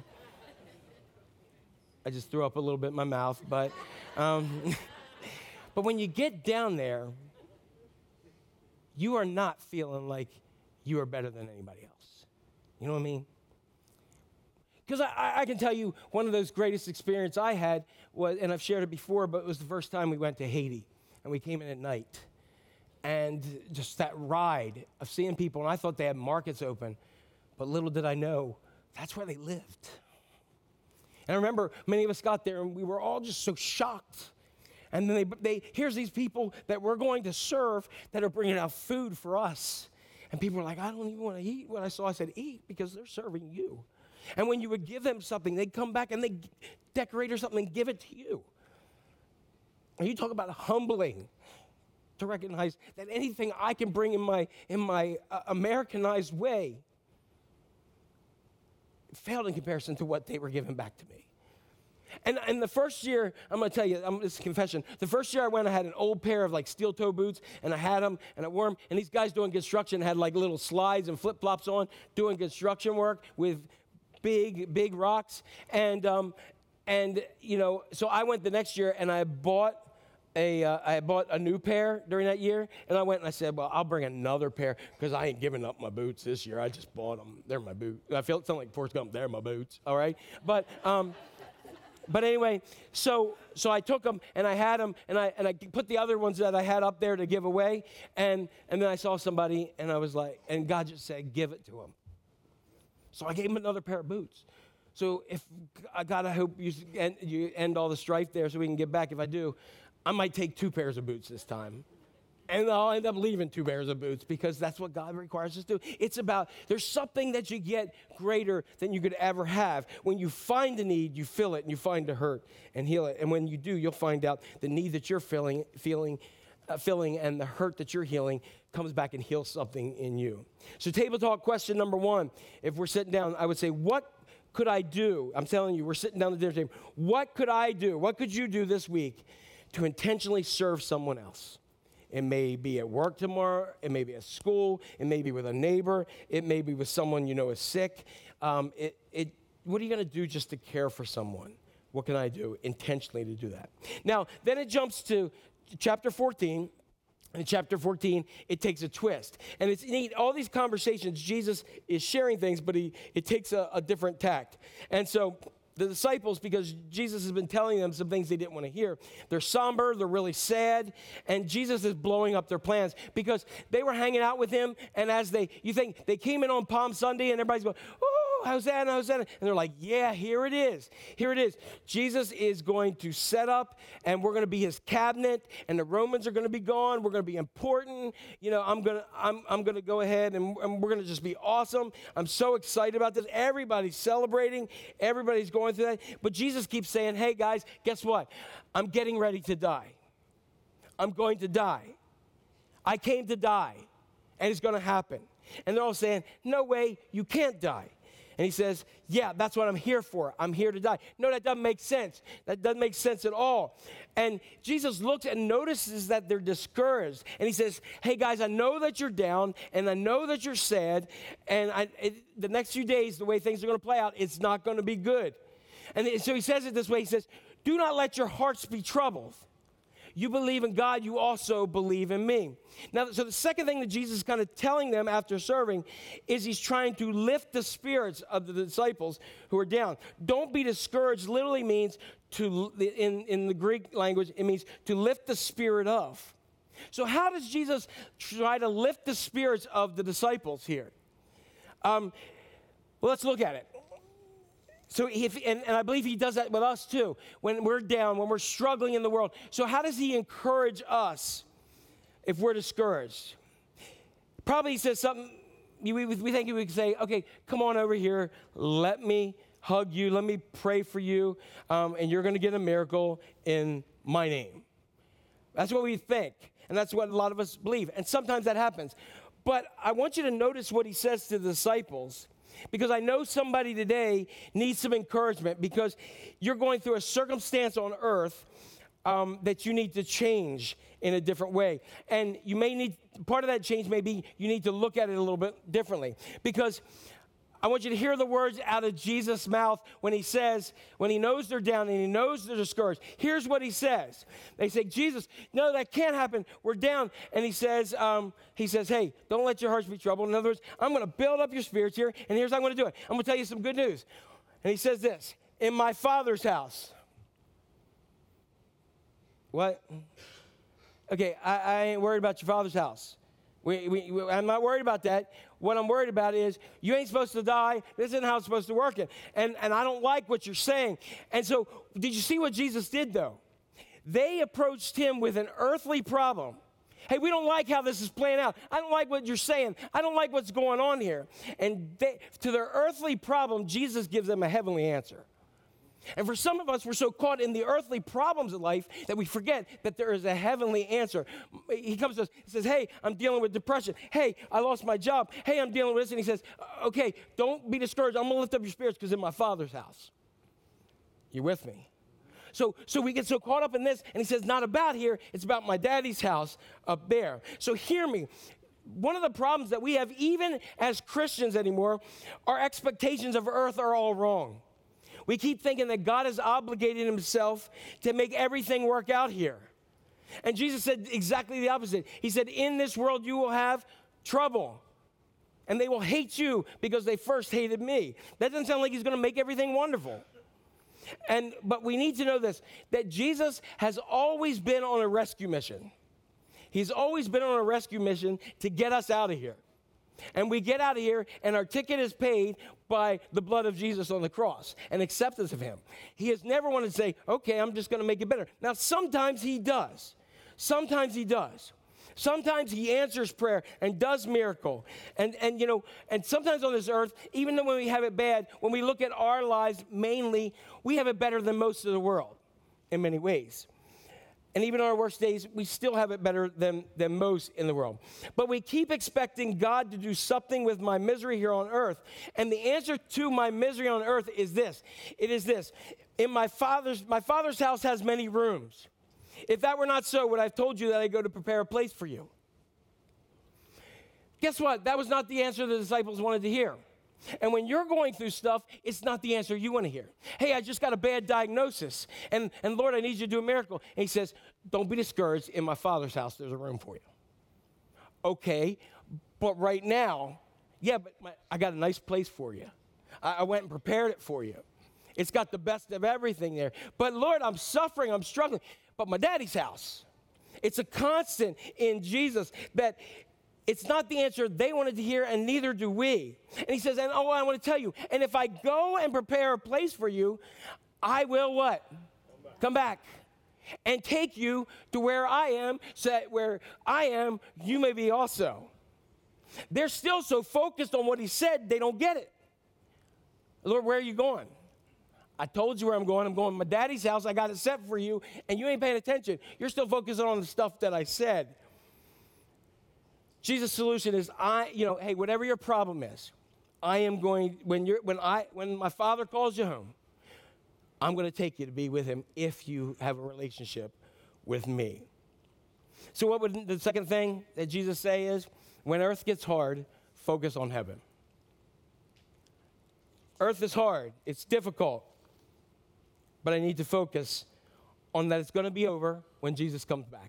I just threw up a little bit in my mouth, but but when you get down there, you are not feeling like you are better than anybody else. You know what I mean? Because I can tell you one of those greatest experiences I had was, and I've shared it before, but it was the first time we went to Haiti, and we came in at night. And just that ride of seeing people, and I thought they had markets open, but little did I know, that's where they lived. And I remember many of us got there, and we were all just so shocked. And then here's these people that we're going to serve that are bringing out food for us. And people were like, I don't even want to eat what I saw. I said, eat, because they're serving you. And when you would give them something, they'd come back and they'd decorate or something and give it to you. And you talk about humbling to recognize that anything I can bring in my Americanized way failed in comparison to what they were giving back to me. And the first year, I'm going to tell you, this is a confession. The first year I went, I had an old pair of like steel toe boots, and I had them, and I wore them. And these guys doing construction had like little slides and flip flops on, doing construction work with big rocks. And you know, so I went the next year, and I bought a new pair during that year, and I went and I said, well, I'll bring another pair because I ain't giving up my boots this year. I just bought them. They're my boots. I feel it sound like Forrest Gump. They're my boots. All right, but anyway, so I took them and I had them and I put the other ones that I had up there to give away, and then I saw somebody and I was like, and God just said, give it to him. So I gave him another pair of boots. So if God, I hope you end all the strife there so we can get back. If I do, I might take 2 pairs of boots this time. And I'll end up leaving 2 pairs of boots because that's what God requires us to do. It's about, there's something that you get greater than you could ever have. When you find a need, you fill it, and you find a hurt and heal it. And when you do, you'll find out the need that you're filling and the hurt that you're healing comes back and heals something in you. So table talk question number 1, if we're sitting down, I would say, what could I do? I'm telling you, we're sitting down at the dinner table. What could I do? What could you do this week to intentionally serve someone else? It may be at work tomorrow. It may be at school. It may be with a neighbor. It may be with someone you know is sick. What are you going to do just to care for someone? What can I do intentionally to do that? Now, then it jumps to chapter 14. In chapter 14, it takes a twist. And it's neat. All these conversations, Jesus is sharing things, but it takes a different tact. And so the disciples, because Jesus has been telling them some things they didn't want to hear, they're somber, they're really sad, and Jesus is blowing up their plans because they were hanging out with him, and you think they came in on Palm Sunday, and everybody's going, oh, Hosanna, Hosanna, and they're like, yeah, here it is. Here it is. Jesus is going to set up, and we're going to be his cabinet, and the Romans are going to be gone. We're going to be important. You know, I'm going to go ahead, and we're going to just be awesome. I'm so excited about this. Everybody's celebrating. Everybody's going through that. But Jesus keeps saying, hey, guys, guess what? I'm getting ready to die. I'm going to die. I came to die, and it's going to happen. And they're all saying, no way, you can't die. And he says, yeah, that's what I'm here for. I'm here to die. No, that doesn't make sense. That doesn't make sense at all. And Jesus looks and notices that they're discouraged. And he says, hey, guys, I know that you're down, and I know that you're sad, and the next few days, the way things are going to play out, it's not going to be good. And so he says it this way. He says, do not let your hearts be troubled. You believe in God, you also believe in me. Now, so the second thing that Jesus is kind of telling them after serving is he's trying to lift the spirits of the disciples who are down. Don't be discouraged literally means in the Greek language, it means to lift the spirit of. So how does Jesus try to lift the spirits of the disciples here? Well, let's look at it. So and I believe he does that with us too, when we're down, when we're struggling in the world. So how does he encourage us if we're discouraged? Probably he says something, we think he would say, okay, come on over here, let me hug you, let me pray for you, and you're going to get a miracle in my name. That's what we think, and that's what a lot of us believe, and sometimes that happens. But I want you to notice what he says to the disciples, because I know somebody today needs some encouragement because you're going through a circumstance on earth that you need to change in a different way. And you may need, part of that change may be you need to look at it a little bit differently. Because I want you to hear the words out of Jesus' mouth when he says, when he knows they're down and he knows they're discouraged. Here's what he says. They say, Jesus, no, that can't happen. We're down. And he says, hey, don't let your hearts be troubled. In other words, I'm going to build up your spirits here, and here's how I'm going to do it. I'm going to tell you some good news. And he says this, in my Father's house. What? Okay, I ain't worried about your Father's house. I'm not worried about that. What I'm worried about is you ain't supposed to die. This isn't how it's supposed to work. And I don't like what you're saying. And so did you see what Jesus did, though? They approached him with an earthly problem. Hey, we don't like how this is playing out. I don't like what you're saying. I don't like what's going on here. And to their earthly problem, Jesus gives them a heavenly answer. And for some of us, we're so caught in the earthly problems of life that we forget that there is a heavenly answer. He comes to us, he says, hey, I'm dealing with depression. Hey, I lost my job. Hey, I'm dealing with this. And he says, okay, don't be discouraged. I'm going to lift up your spirits because in my Father's house. You with me? So we get so caught up in this, and he says, not about here. It's about my daddy's house up there. So hear me. One of the problems that we have, even as Christians anymore, our expectations of earth are all wrong. We keep thinking that God has obligated himself to make everything work out here. And Jesus said exactly the opposite. He said, in this world you will have trouble. And they will hate you because they first hated me. That doesn't sound like he's going to make everything wonderful. But we need to know this, that Jesus has always been on a rescue mission. He's always been on a rescue mission to get us out of here. And we get out of here, and our ticket is paid by the blood of Jesus on the cross and acceptance of him. He has never wanted to say, okay, I'm just going to make it better. Now, sometimes he does. Sometimes he does. Sometimes he answers prayer and does miracle. And sometimes on this earth, even though when we have it bad, when we look at our lives mainly, we have it better than most of the world in many ways. And even on our worst days, we still have it better than most in the world. But we keep expecting God to do something with my misery here on earth. And the answer to my misery on earth is this. It is this. In my father's house has many rooms. If that were not so, would I have told you that I go to prepare a place for you? Guess what? That was not the answer the disciples wanted to hear. And when you're going through stuff, it's not the answer you want to hear. Hey, I just got a bad diagnosis, and Lord, I need you to do a miracle. And he says, don't be discouraged. In my Father's house, there's a room for you. Okay, but right now, I got a nice place for you. I went and prepared it for you. It's got the best of everything there. But Lord, I'm suffering, I'm struggling. But my daddy's house, it's a constant in Jesus that it's not the answer they wanted to hear, and neither do we. And he says, I want to tell you, and if I go and prepare a place for you, I will what? Come back. And take you to where I am, so that where I am, you may be also. They're still so focused on what he said, they don't get it. Lord, where are you going? I told you where I'm going. I'm going to my daddy's house. I got it set for you, and you ain't paying attention. You're still focusing on the stuff that I said. Jesus' solution is, hey, whatever your problem is, I am going, when my Father calls you home, I'm going to take you to be with him if you have a relationship with me. So what would the second thing that Jesus say is, when earth gets hard, focus on heaven. Earth is hard. It's difficult. But I need to focus on that it's going to be over when Jesus comes back.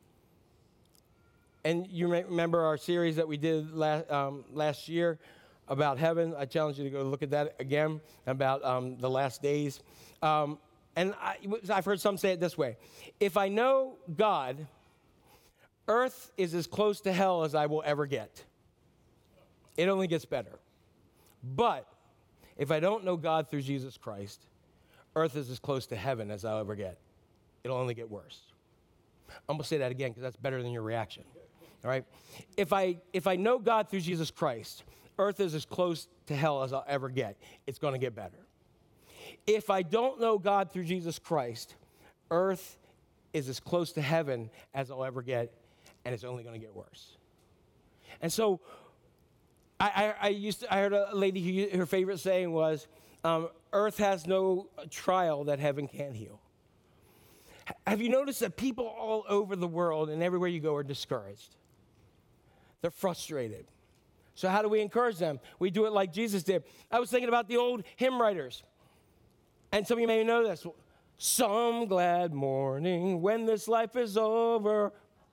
And you remember our series that we did last year about heaven. I challenge you to go look at that again, about the last days. And I've heard some say it this way. If I know God, earth is as close to hell as I will ever get. It only gets better. But if I don't know God through Jesus Christ, earth is as close to heaven as I'll ever get. It'll only get worse. I'm going to say that again because that's better than your reaction. All right? If I know God through Jesus Christ, earth is as close to hell as I'll ever get. It's going to get better. If I don't know God through Jesus Christ, earth is as close to heaven as I'll ever get, and it's only going to get worse. And so I heard a lady her favorite saying was, earth has no trial that heaven can't heal. Have you noticed that people all over the world and everywhere you go are discouraged? They're frustrated. So how do we encourage them? We do it like Jesus did. I was thinking about the old hymn writers. And some of you may know this. Some glad morning when this life is over,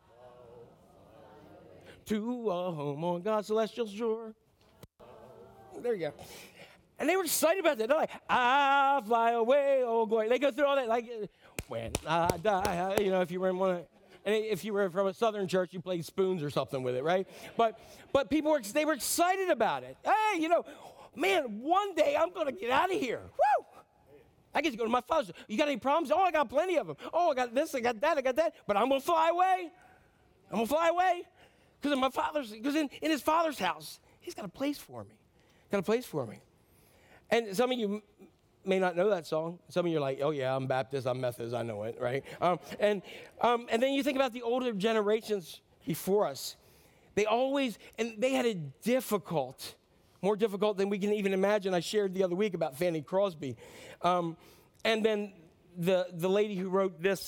to a home on God's celestial shore. There you go. And they were excited about that. They're like, I fly away, oh glory. They go through all that, like, when I die, you know, if you were in one of, and if you were from a southern church, you played spoons or something with it, right? But people they were excited about it. Hey, you know, man, one day I'm going to get out of here. Woo! I get to go to my father's. You got any problems? Oh, I got plenty of them. Oh, I got this, I got that, I got that. But I'm going to fly away. I'm going to fly away. Because in his father's house, he's got a place for me. Got a place for me. And some of you may not know that song. Some of you are like, oh yeah, I'm Baptist, I'm Methodist, I know it, right? And then you think about the older generations before us. They had it difficult, more difficult than we can even imagine. I shared the other week about Fanny Crosby. And then the lady who wrote this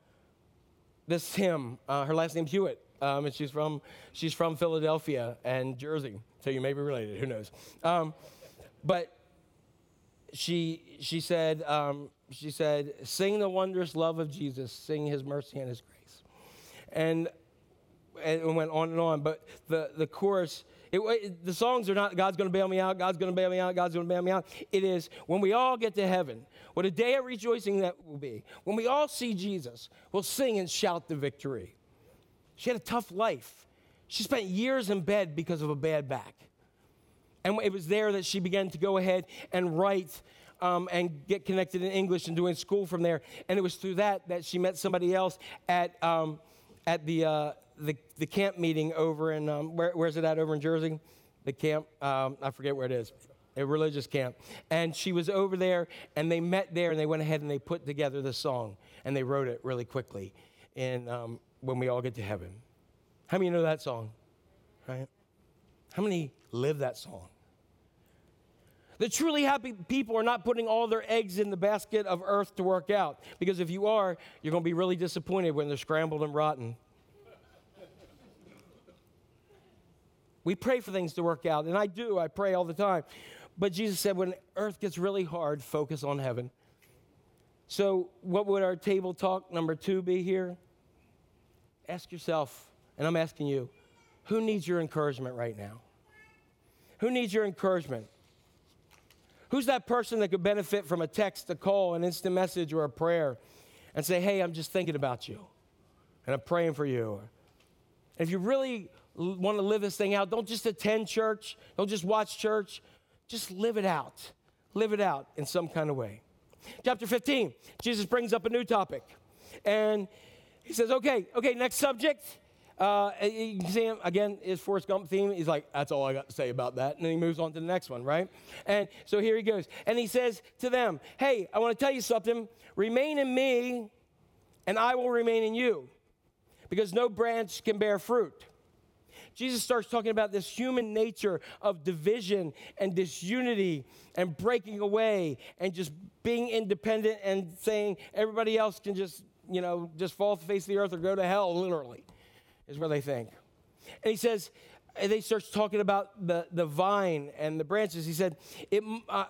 hymn, her last name's Hewitt, and she's from Philadelphia and Jersey, so you may be related, who knows? But she said, sing the wondrous love of Jesus, sing his mercy and his grace. And it went on and on, but the chorus, the songs are not, God's going to bail me out, God's going to bail me out, God's going to bail me out. It is, when we all get to heaven, what a day of rejoicing that will be. When we all see Jesus, we'll sing and shout the victory. She had a tough life. She spent years in bed because of a bad back. And it was there that she began to go ahead and write and get connected in English and doing school from there. And it was through that she met somebody else at the camp meeting over in, where's it at, over in Jersey? The camp, I forget where it is, a religious camp. And she was over there, and they met there, and they went ahead and they put together the song, and they wrote it really quickly in When We All Get to Heaven. How many know that song, right? How many live that song? The truly happy people are not putting all their eggs in the basket of earth to work out, because if you are, you're going to be really disappointed when they're scrambled and rotten. We pray for things to work out, and I pray all the time. But Jesus said when earth gets really hard, focus on heaven. So what would our table talk number 2 be here? Ask yourself, and I'm asking you, who needs your encouragement right now? Who needs your encouragement? Who's that person that could benefit from a text, a call, an instant message, or a prayer and say, hey, I'm just thinking about you, and I'm praying for you? And if you really want to live this thing out, don't just attend church, don't just watch church, just live it out. Live it out in some kind of way. Chapter 15, Jesus brings up a new topic. And he says, okay, next subject. You can see him, again, his Forrest Gump theme. He's like, that's all I got to say about that. And then he moves on to the next one, right? And so here he goes. And he says to them, hey, I want to tell you something. Remain in me, and I will remain in you, because no branch can bear fruit. Jesus starts talking about this human nature of division and disunity and breaking away and just being independent and saying everybody else can just fall off the face of the earth or go to hell, literally, is where they think. And he says, and they starts talking about the vine and the branches. He said, it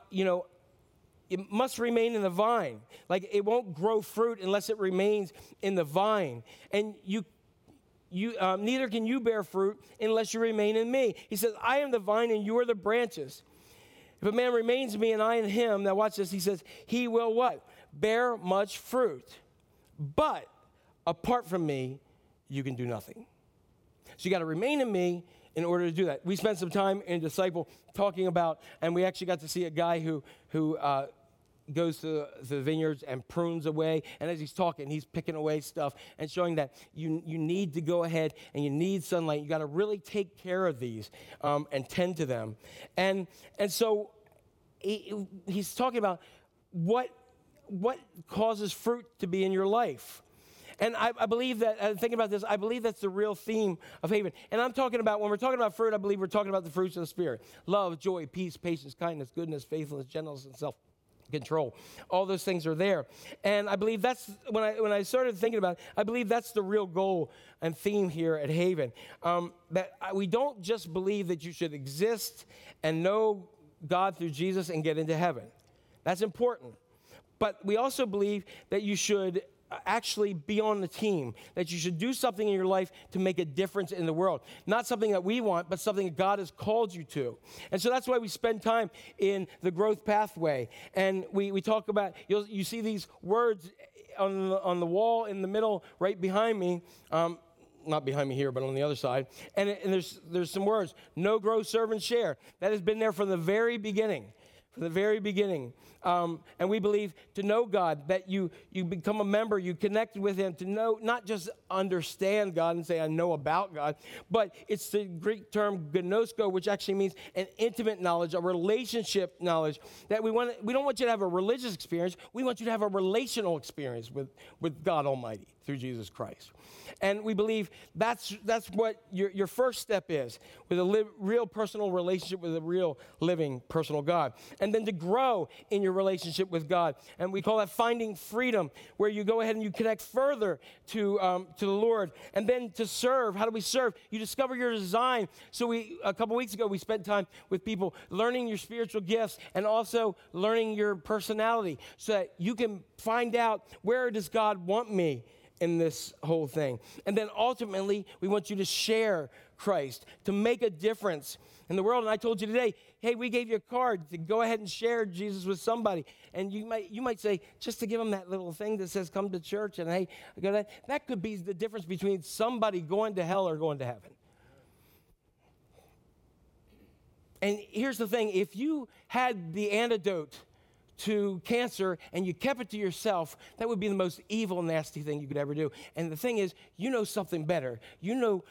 must remain in the vine. Like, it won't grow fruit unless it remains in the vine. And neither can you bear fruit unless you remain in me. He says, I am the vine and you are the branches. If a man remains in me and I in him, now watch this, he says, he will what? Bear much fruit. But apart from me, you can do nothing. So you got to remain in me in order to do that. We spent some time in Disciple talking about, and we actually got to see a guy who goes to the vineyards and prunes away. And as he's talking, he's picking away stuff and showing that you need to go ahead and you need sunlight. You got to really take care of these and tend to them. And so he's talking about what causes fruit to be in your life. And I believe that, thinking about this, I believe that's the real theme of Haven. And I'm talking about, when we're talking about fruit, I believe we're talking about the fruits of the Spirit. Love, joy, peace, patience, kindness, goodness, faithfulness, gentleness, and control. All those things are there. And I believe that's, when I started thinking about it, I believe that's the real goal and theme here at Haven. We don't just believe that you should exist and know God through Jesus and get into heaven. That's important. But we also believe that you should actually be on the team, that you should do something in your life to make a difference in the world. Not something that we want, but something that God has called you to. And so that's why we spend time in the growth pathway. And we talk about, you see these words on the wall in the middle right behind me, not behind me here, but on the other side. And there's some words, know, grow, serve, and share. That has been there from the very beginning. From the very beginning. And we believe to know God, that you become a member, you connect with him, to know, not just understand God and say, I know about God, but it's the Greek term gnosko, which actually means an intimate knowledge, a relationship knowledge, that we don't want you to have a religious experience, we want you to have a relational experience with God Almighty through Jesus Christ. And we believe that's what your first step is, with a real personal relationship with a real living personal God. And then to grow in your relationship with God. And we call that finding freedom, where you go ahead and you connect further to the Lord. And then to serve. How do we serve? You discover your design. So a couple weeks ago, we spent time with people learning your spiritual gifts and also learning your personality, so that you can find out, where does God want me in this whole thing? And then ultimately, we want you to share Christ, to make a difference in the world. And I told you today, hey, we gave you a card to go ahead and share Jesus with somebody. And you might say, just to give them that little thing that says, come to church, and hey, that could be the difference between somebody going to hell or going to heaven. And here's the thing, if you had the antidote to cancer and you kept it to yourself, that would be the most evil, nasty thing you could ever do. And the thing is, you know something better. You know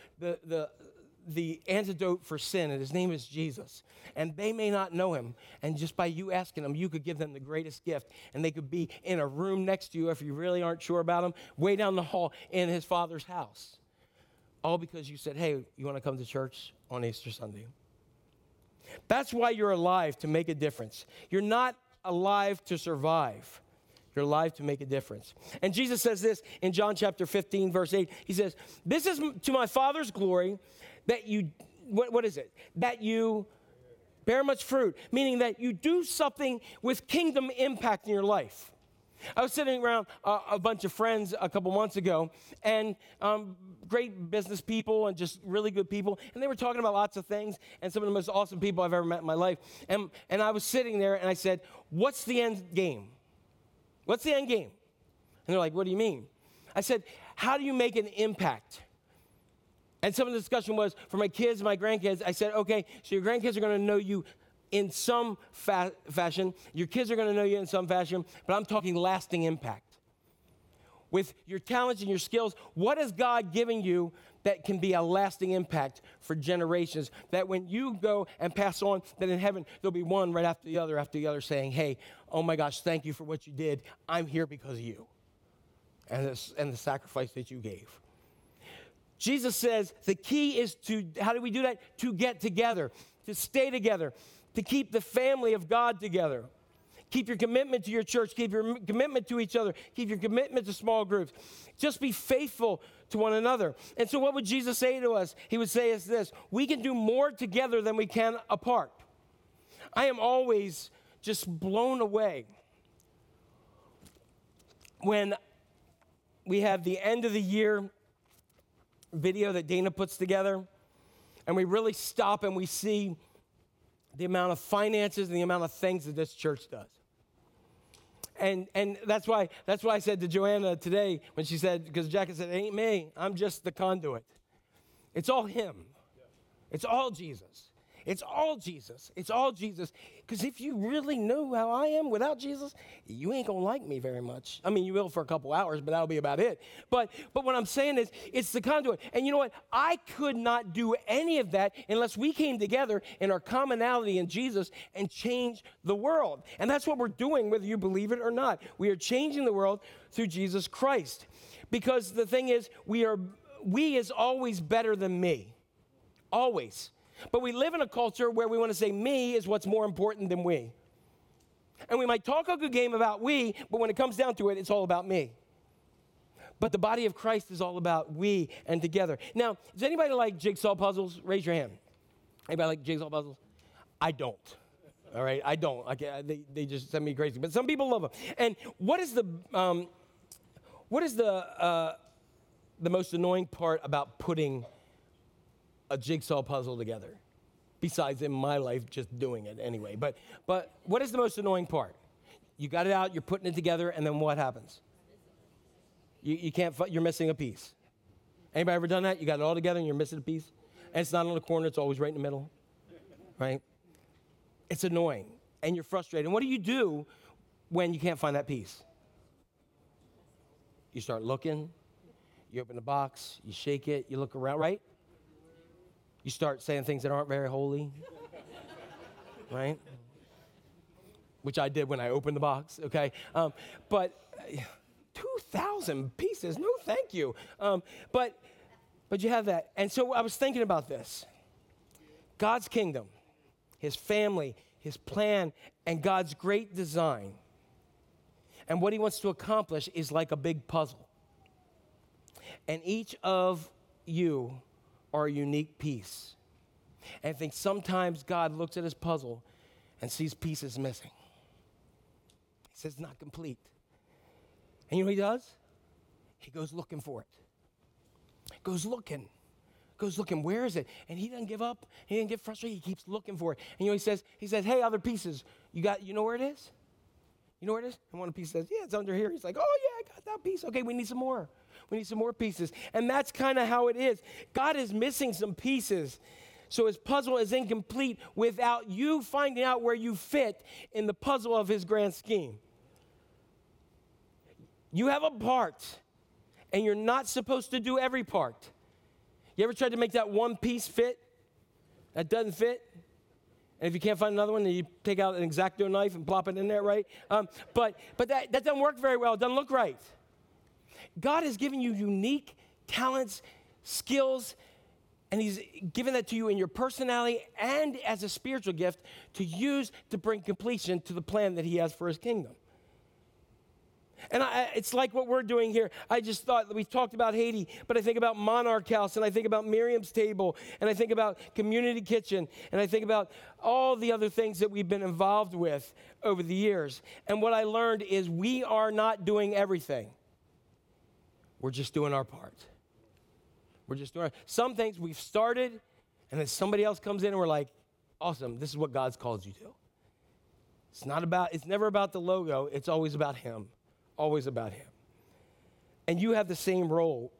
the antidote for sin, and his name is Jesus. And they may not know him. And just by you asking them, you could give them the greatest gift. And they could be in a room next to you, if you really aren't sure about him, way down the hall in his Father's house. All because you said, hey, you want to come to church on Easter Sunday? That's why you're alive, to make a difference. You're not alive to survive. You're alive to make a difference. And Jesus says this in John chapter 15, verse 8. He says, this is to my Father's glory, that you, what is it? That you bear much fruit, meaning that you do something with kingdom impact in your life. I was sitting around a bunch of friends a couple months ago, and great business people and just really good people, and they were talking about lots of things, and some of the most awesome people I've ever met in my life. And I was sitting there, and I said, what's the end game? What's the end game? And they're like, what do you mean? I said, how do you make an impact? And some of the discussion was, for my kids, my grandkids, I said, okay, so your grandkids are going to know you in some fashion. Your kids are going to know you in some fashion, but I'm talking lasting impact. With your talents and your skills, what has God given you that can be a lasting impact for generations? That when you go and pass on, that in heaven, there'll be one right after the other saying, hey, oh my gosh, thank you for what you did. I'm here because of you and the sacrifice that you gave. Jesus says the key is to, how do we do that? To get together, to stay together, to keep the family of God together. Keep your commitment to your church. Keep your commitment to each other. Keep your commitment to small groups. Just be faithful to one another. And so what would Jesus say to us? He would say us this: we can do more together than we can apart. I am always just blown away when we have the end of the year video that Dana puts together, and we really stop and we see the amount of finances and the amount of things that this church does. And that's why I said to Joanna today when she said, because Jackie said, it ain't me, I'm just the conduit. It's all him. It's all Jesus. It's all Jesus. It's all Jesus. Because if you really know how I am without Jesus, you ain't going to like me very much. I mean, you will for a couple hours, but that'll be about it. But what I'm saying is, it's the conduit. And you know what? I could not do any of that unless we came together in our commonality in Jesus and changed the world. And that's what we're doing, whether you believe it or not. We are changing the world through Jesus Christ. Because the thing is, we is always better than me. Always. But we live in a culture where we want to say me is what's more important than we. And we might talk a good game about we, but when it comes down to it, it's all about me. But the body of Christ is all about we and together. Now, does anybody like jigsaw puzzles? Raise your hand. Anybody like jigsaw puzzles? I don't. All right, I don't. They just send me crazy. But some people love them. And what is the most annoying part about putting a jigsaw puzzle together? Besides in my life, just doing it anyway. But what is the most annoying part? You got it out, you're putting it together, and then what happens? You can't, you're missing a piece. Anybody ever done that? You got it all together and you're missing a piece? And it's not on the corner, it's always right in the middle, right? It's annoying, and you're frustrated. And what do you do when you can't find that piece? You start looking, you open the box, you shake it, you look around, right? You start saying things that aren't very holy, right? Which I did when I opened the box, okay? But 2,000 pieces, no thank you. But you have that. And so I was thinking about this. God's kingdom, his family, his plan, and God's great design. And what he wants to accomplish is like a big puzzle. And each of you are a unique piece. And I think sometimes God looks at his puzzle and sees pieces missing. He says it's not complete. And you know what he does? He goes looking for it. Goes looking, where is it? And he doesn't give up. He doesn't get frustrated. He keeps looking for it. And you know what he says, hey, other pieces, you know where it is? You know where it is? And one piece says, yeah, it's under here. He's like, oh yeah, I got that piece. Okay, we need some more. We need some more pieces. And that's kind of how it is. God is missing some pieces. So his puzzle is incomplete without you finding out where you fit in the puzzle of his grand scheme. You have a part, and you're not supposed to do every part. You ever tried to make that one piece fit that doesn't fit? And if you can't find another one, then you take out an X-Acto knife and plop it in there, right? But that doesn't work very well. It doesn't look right. God has given you unique talents, skills, and he's given that to you in your personality and as a spiritual gift to use to bring completion to the plan that he has for his kingdom. And it's like what we're doing here. I just thought, we talked about Haiti, but I think about Monarch House, and I think about Miriam's Table, and I think about Community Kitchen, and I think about all the other things that we've been involved with over the years. And what I learned is we are not doing everything. We're just doing our part. We're just doing some things we've started, and then somebody else comes in and we're like, awesome, this is what God's called you to. It's never about the logo, it's always about him. Always about him. And you have the same role.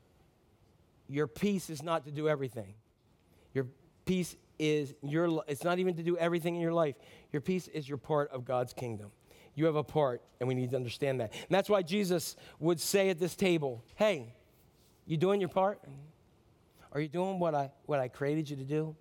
Your piece is not to do everything. Your piece is it's not even to do everything in your life. Your piece is your part of God's kingdom. You have a part, and we need to understand that. And that's why Jesus would say at this table, hey, you doing your part? Are you doing what I created you to do?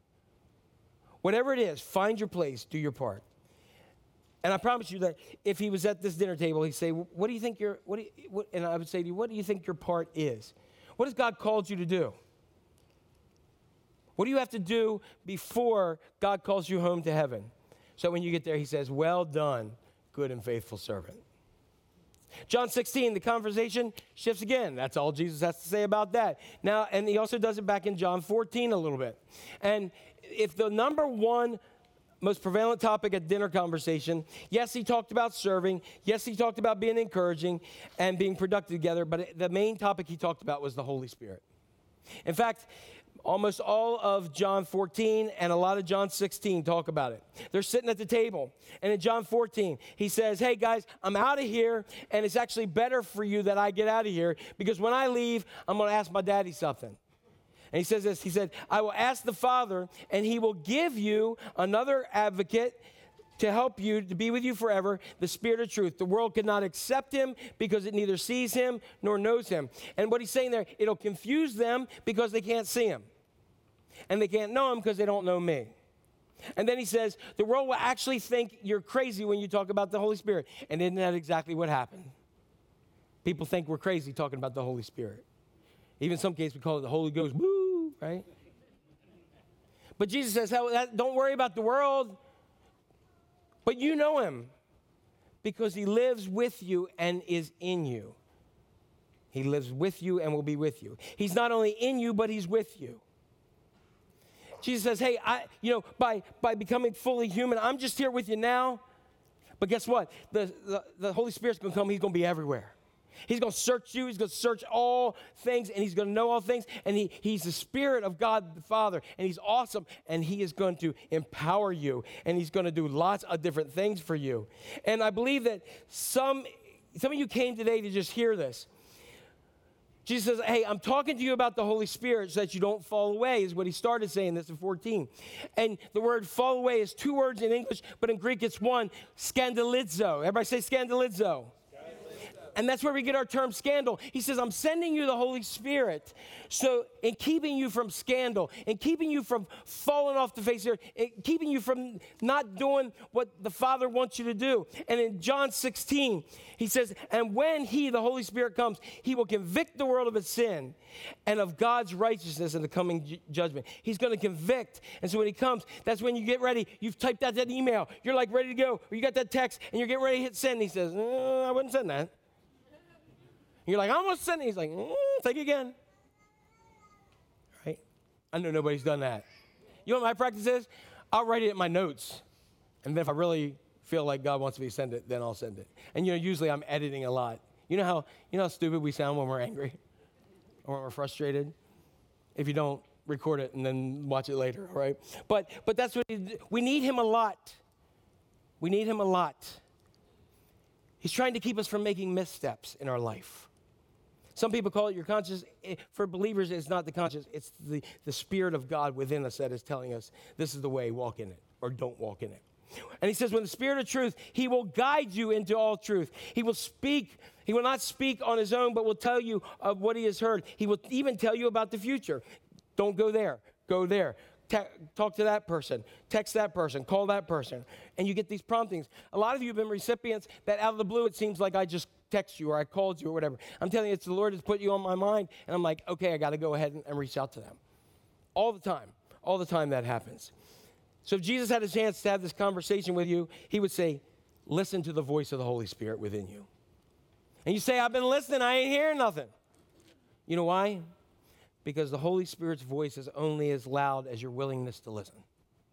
Whatever it is, find your place, do your part. And I promise you that if he was at this dinner table, he'd say, what do you think and I would say to you, what do you think your part is? What has God called you to do? What do you have to do before God calls you home to heaven? So when you get there, he says, well done, good and faithful servant. John 16, the conversation shifts again. That's all Jesus has to say about that. Now, and he also does it back in John 14 a little bit. And if the number one most prevalent topic at dinner conversation, yes, he talked about serving. Yes, he talked about being encouraging and being productive together. But the main topic he talked about was the Holy Spirit. In fact, almost all of John 14 and a lot of John 16 talk about it. They're sitting at the table. And in John 14, he says, hey, guys, I'm out of here. And it's actually better for you that I get out of here because when I leave, I'm going to ask my daddy something. And he says this, he said, I will ask the Father, and he will give you another advocate to help you, to be with you forever, the Spirit of truth. The world cannot accept him because it neither sees him nor knows him. And what he's saying there, it'll confuse them because they can't see him. And they can't know him because they don't know me. And then he says, the world will actually think you're crazy when you talk about the Holy Spirit. And isn't that exactly what happened? People think we're crazy talking about the Holy Spirit. Even in some cases, we call it the Holy Ghost. Woo, right? But Jesus says, don't worry about the world. But you know him because he lives with you and is in you. He lives with you and will be with you. He's not only in you, but he's with you. Jesus says, hey, by becoming fully human, I'm just here with you now. But guess what? The Holy Spirit's going to come. He's going to be everywhere. He's going to search you. He's going to search all things, and he's going to know all things. And he's the Spirit of God the Father, and he's awesome. And he is going to empower you, and he's going to do lots of different things for you. And I believe that some of you came today to just hear this. Jesus says, hey, I'm talking to you about the Holy Spirit so that you don't fall away, is what he started saying this in 14. And the word fall away is 2 words in English, but in Greek it's one, scandalizo. Everybody say scandalizo. And that's where we get our term scandal. He says, I'm sending you the Holy Spirit. So in keeping you from scandal, in keeping you from falling off the face of the earth, in keeping you from not doing what the Father wants you to do. And in John 16, he says, and when he, the Holy Spirit, comes, he will convict the world of its sin and of God's righteousness in the coming judgment. He's going to convict. And so when he comes, that's when you get ready. You've typed out that email. You're like ready to go. Or you got that text and you're getting ready to hit send. He says, I wouldn't send that. You're like, I almost sent it. He's like, think again. Right? I know nobody's done that. You know what my practice is? I'll write it in my notes. And then if I really feel like God wants me to send it, then I'll send it. And, usually I'm editing a lot. You know how stupid we sound when we're angry or when we're frustrated? If you don't record it and then watch it later, all right? But that's what we need him a lot. We need him a lot. He's trying to keep us from making missteps in our life. Some people call it your conscience. For believers, it's not the conscience. It's the Spirit of God within us that is telling us this is the way, walk in it, or don't walk in it. And he says, when the Spirit of truth, he will guide you into all truth. He will speak. He will not speak on his own, but will tell you of what he has heard. He will even tell you about the future. Don't go there. Go there. Talk to that person. Text that person. Call that person. And you get these promptings. A lot of you have been recipients that out of the blue, it seems like I just text you or I called you or whatever. I'm telling you, it's the Lord has put you on my mind. And I'm like, okay, I got to go ahead and reach out to them. All the time. All the time that happens. So if Jesus had a chance to have this conversation with you, he would say, listen to the voice of the Holy Spirit within you. And you say, I've been listening. I ain't hearing nothing. You know why? Because the Holy Spirit's voice is only as loud as your willingness to listen.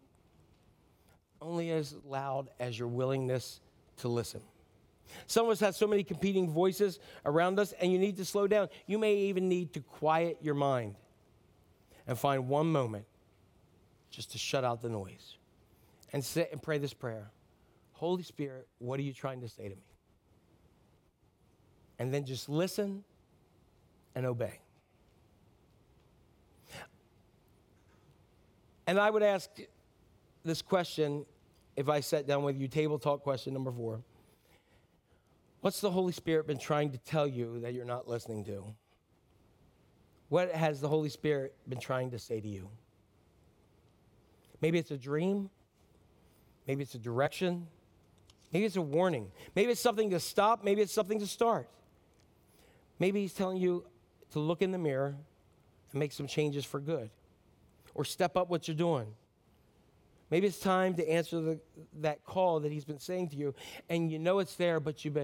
Only as loud as your willingness to listen. Some of us have so many competing voices around us, and you need to slow down. You may even need to quiet your mind and find one moment just to shut out the noise and sit and pray this prayer. Holy Spirit, what are you trying to say to me? And then just listen and obey. And I would ask this question if I sat down with you, table talk question number 4. What's the Holy Spirit been trying to tell you that you're not listening to? What has the Holy Spirit been trying to say to you? Maybe it's a dream. Maybe it's a direction. Maybe it's a warning. Maybe it's something to stop. Maybe it's something to start. Maybe he's telling you to look in the mirror and make some changes for good. Or step up what you're doing. Maybe it's time to answer that call that he's been saying to you, and you know it's there, but you've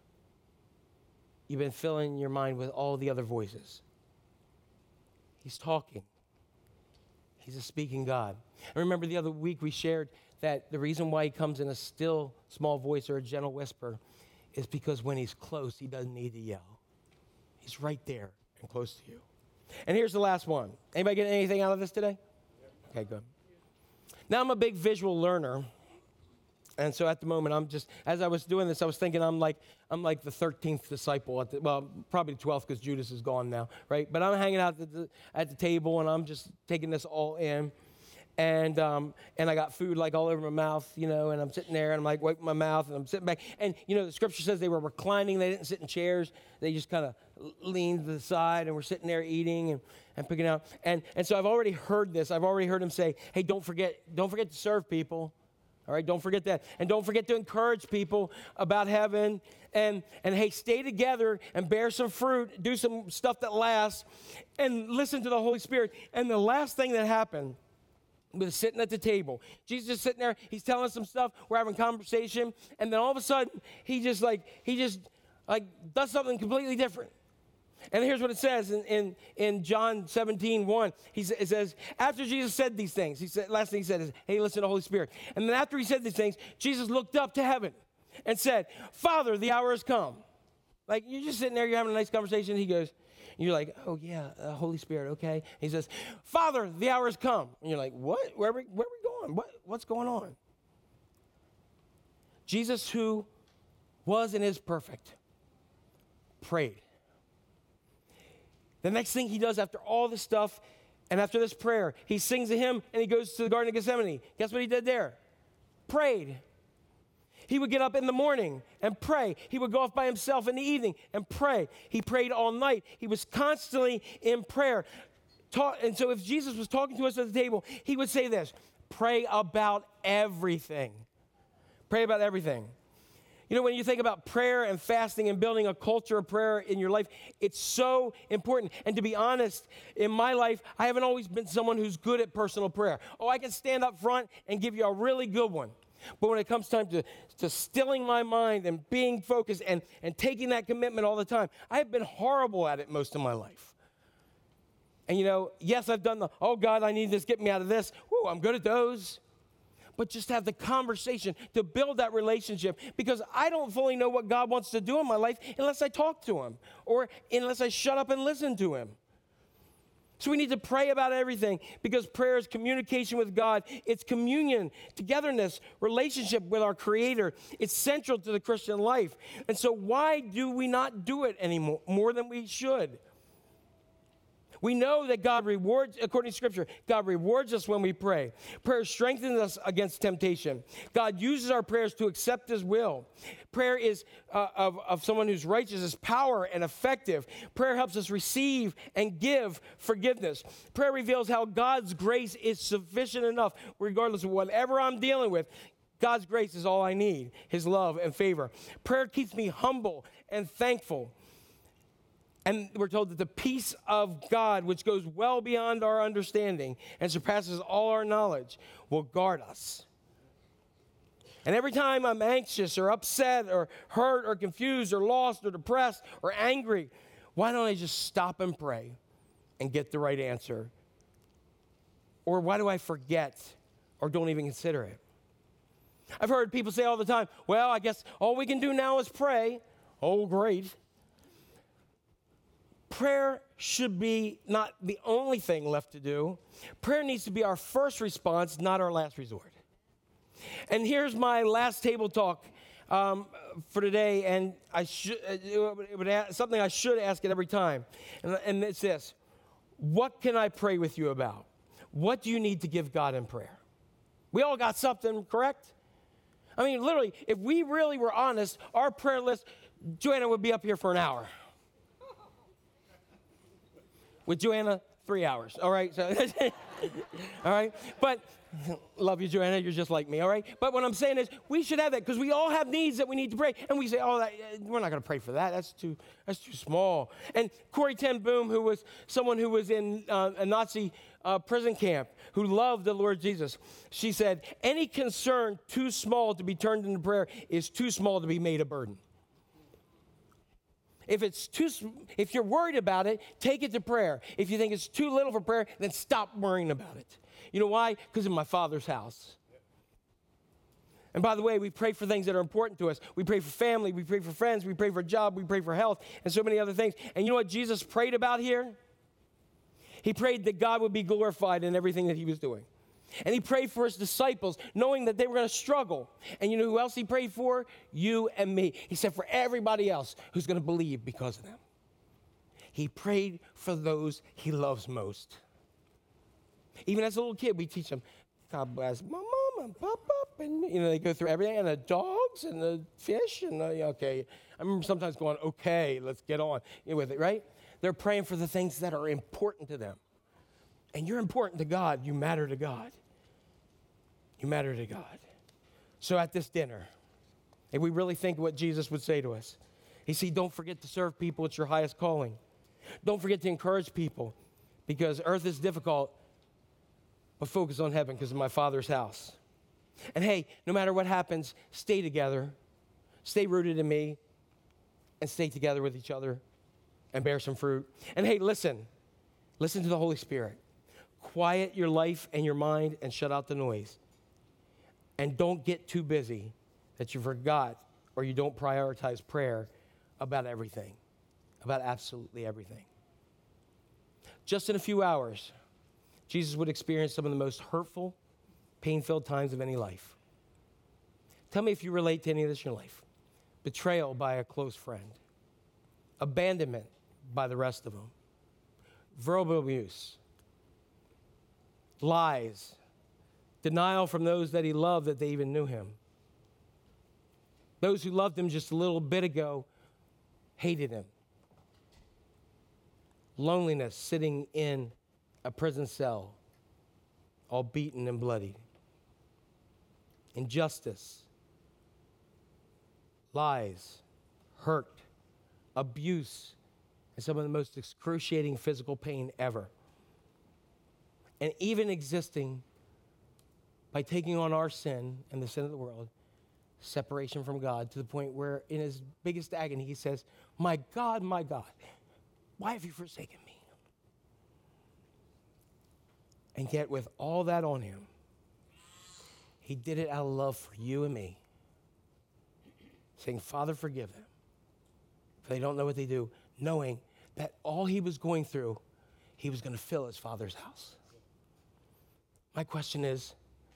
been filling your mind with all the other voices. He's talking. He's a speaking God. I remember the other week we shared that the reason why he comes in a still small voice or a gentle whisper is because when he's close, he doesn't need to yell. He's right there and close to you. And here's the last one. Anybody get anything out of this today? Okay, good. Now, I'm a big visual learner. And so at the moment, as I was doing this, I was thinking I'm like the 13th disciple. Probably the 12th because Judas is gone now, right? But I'm hanging out at the table, and I'm just taking this all in. And I got food like all over my mouth, and I'm sitting there, and I'm like wiping my mouth, and I'm sitting back. And, the scripture says they were reclining. They didn't sit in chairs. They just kind of leaned to the side, and we're sitting there eating and picking out. And so I've already heard this. I've already heard him say, hey, don't forget to serve people. All right, don't forget that. And don't forget to encourage people about heaven. And hey, stay together and bear some fruit. Do some stuff that lasts. And listen to the Holy Spirit. And the last thing that happened was sitting at the table. Jesus is sitting there. He's telling us some stuff. We're having conversation. And then all of a sudden, he just does something completely different. And here's what it says in John 17:1. It says, after Jesus said these things, last thing he said is, hey, listen to the Holy Spirit. And then after he said these things, Jesus looked up to heaven and said, Father, the hour has come. Like, you're just sitting there, you're having a nice conversation. He goes, and you're like, oh, yeah, Holy Spirit, okay. He says, Father, the hour has come. And you're like, what? Where are we going? What's going on? Jesus, who was and is perfect, prayed. The next thing he does after all this stuff and after this prayer, he sings a hymn and he goes to the Garden of Gethsemane. Guess what he did there? Prayed. He would get up in the morning and pray. He would go off by himself in the evening and pray. He prayed all night. He was constantly in prayer. And so if Jesus was talking to us at the table, he would say this, pray about everything. Pray about everything. You know, when you think about prayer and fasting and building a culture of prayer in your life, it's so important. And to be honest, in my life, I haven't always been someone who's good at personal prayer. Oh, I can stand up front and give you a really good one. But when it comes time to stilling my mind and being focused and taking that commitment all the time, I have been horrible at it most of my life. And you know, yes, I've done oh God, I need this, get me out of this. Woo, I'm good at those. But just have the conversation to build that relationship, because I don't fully know what God wants to do in my life unless I talk to him or unless I shut up and listen to him. So we need to pray about everything, because prayer is communication with God. It's communion, togetherness, relationship with our Creator. It's central to the Christian life. And so why do we not do it anymore, more than we should? We know that God rewards, according to Scripture, God rewards us when we pray. Prayer strengthens us against temptation. God uses our prayers to accept his will. Prayer is of someone who's righteous is power and effective. Prayer helps us receive and give forgiveness. Prayer reveals how God's grace is sufficient enough, regardless of whatever I'm dealing with. God's grace is all I need, his love and favor. Prayer keeps me humble and thankful. And we're told that the peace of God, which goes well beyond our understanding and surpasses all our knowledge, will guard us. And every time I'm anxious or upset or hurt or confused or lost or depressed or angry, why don't I just stop and pray and get the right answer? Or why do I forget or don't even consider it? I've heard people say all the time, well, I guess all we can do now is pray. Oh, great. Prayer should be not the only thing left to do. Prayer needs to be our first response, not our last resort. And here's my last table talk for today, and something I should ask it every time, and it's this. What can I pray with you about? What do you need to give God in prayer? We all got something, correct? I mean, literally, if we really were honest, our prayer list, Joanna would be up here for an hour. With Joanna, 3 hours, all right? So, all right? But, love you, Joanna, you're just like me, all right? But what I'm saying is, we should have that, because we all have needs that we need to pray. And we say, we're not going to pray for that. That's too small. And Corrie ten Boom, who was someone who was in a Nazi prison camp, who loved the Lord Jesus, she said, any concern too small to be turned into prayer is too small to be made a burden. If you're worried about it, take it to prayer. If you think it's too little for prayer, then stop worrying about it. You know why? Because in my Father's house. And by the way, we pray for things that are important to us. We pray for family, we pray for friends, we pray for a job, we pray for health, and so many other things. And you know what Jesus prayed about here? He prayed that God would be glorified in everything that he was doing. And he prayed for his disciples, knowing that they were going to struggle. And you know who else he prayed for? You and me. He said for everybody else who's going to believe because of them. He prayed for those he loves most. Even as a little kid, we teach them, God bless my mom and papa. And, you know, they go through everything. And the dogs and the fish. And okay. I remember sometimes going, okay, let's get on with it, right? They're praying for the things that are important to them. And you're important to God. You matter to God. You matter to God. So at this dinner, if we really think what Jesus would say to us, he said, don't forget to serve people. It's your highest calling. Don't forget to encourage people, because earth is difficult, but focus on heaven because of my Father's house. And hey, no matter what happens, stay together. Stay rooted in me and stay together with each other and bear some fruit. And hey, listen to the Holy Spirit. Quiet your life and your mind and shut out the noise. And don't get too busy that you forgot or you don't prioritize prayer about everything, about absolutely everything. Just in a few hours, Jesus would experience some of the most hurtful, pain-filled times of any life. Tell me if you relate to any of this in your life. Betrayal by a close friend. Abandonment by the rest of them. Verbal abuse. Lies. Denial from those that he loved that they even knew him. Those who loved him just a little bit ago hated him. Loneliness, sitting in a prison cell, all beaten and bloodied. Injustice, lies, hurt, abuse, and some of the most excruciating physical pain ever. And even existing by taking on our sin and the sin of the world, separation from God, to the point where in his biggest agony he says, my God, why have you forsaken me? And yet with all that on him, he did it out of love for you and me, saying, Father, forgive them, for they don't know what they do, knowing that all he was going through, he was going to fill his Father's house. My question is,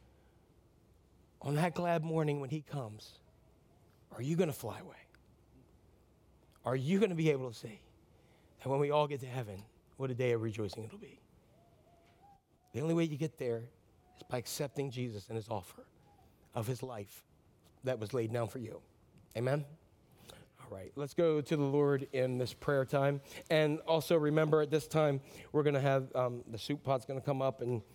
on that glad morning when he comes, are you going to fly away? Are you going to be able to see that when we all get to heaven, what a day of rejoicing it'll be? The only way you get there is by accepting Jesus and his offer of his life that was laid down for you. Amen? All right, let's go to the Lord in this prayer time. And also remember at this time, we're going to have the soup pot's going to come up, and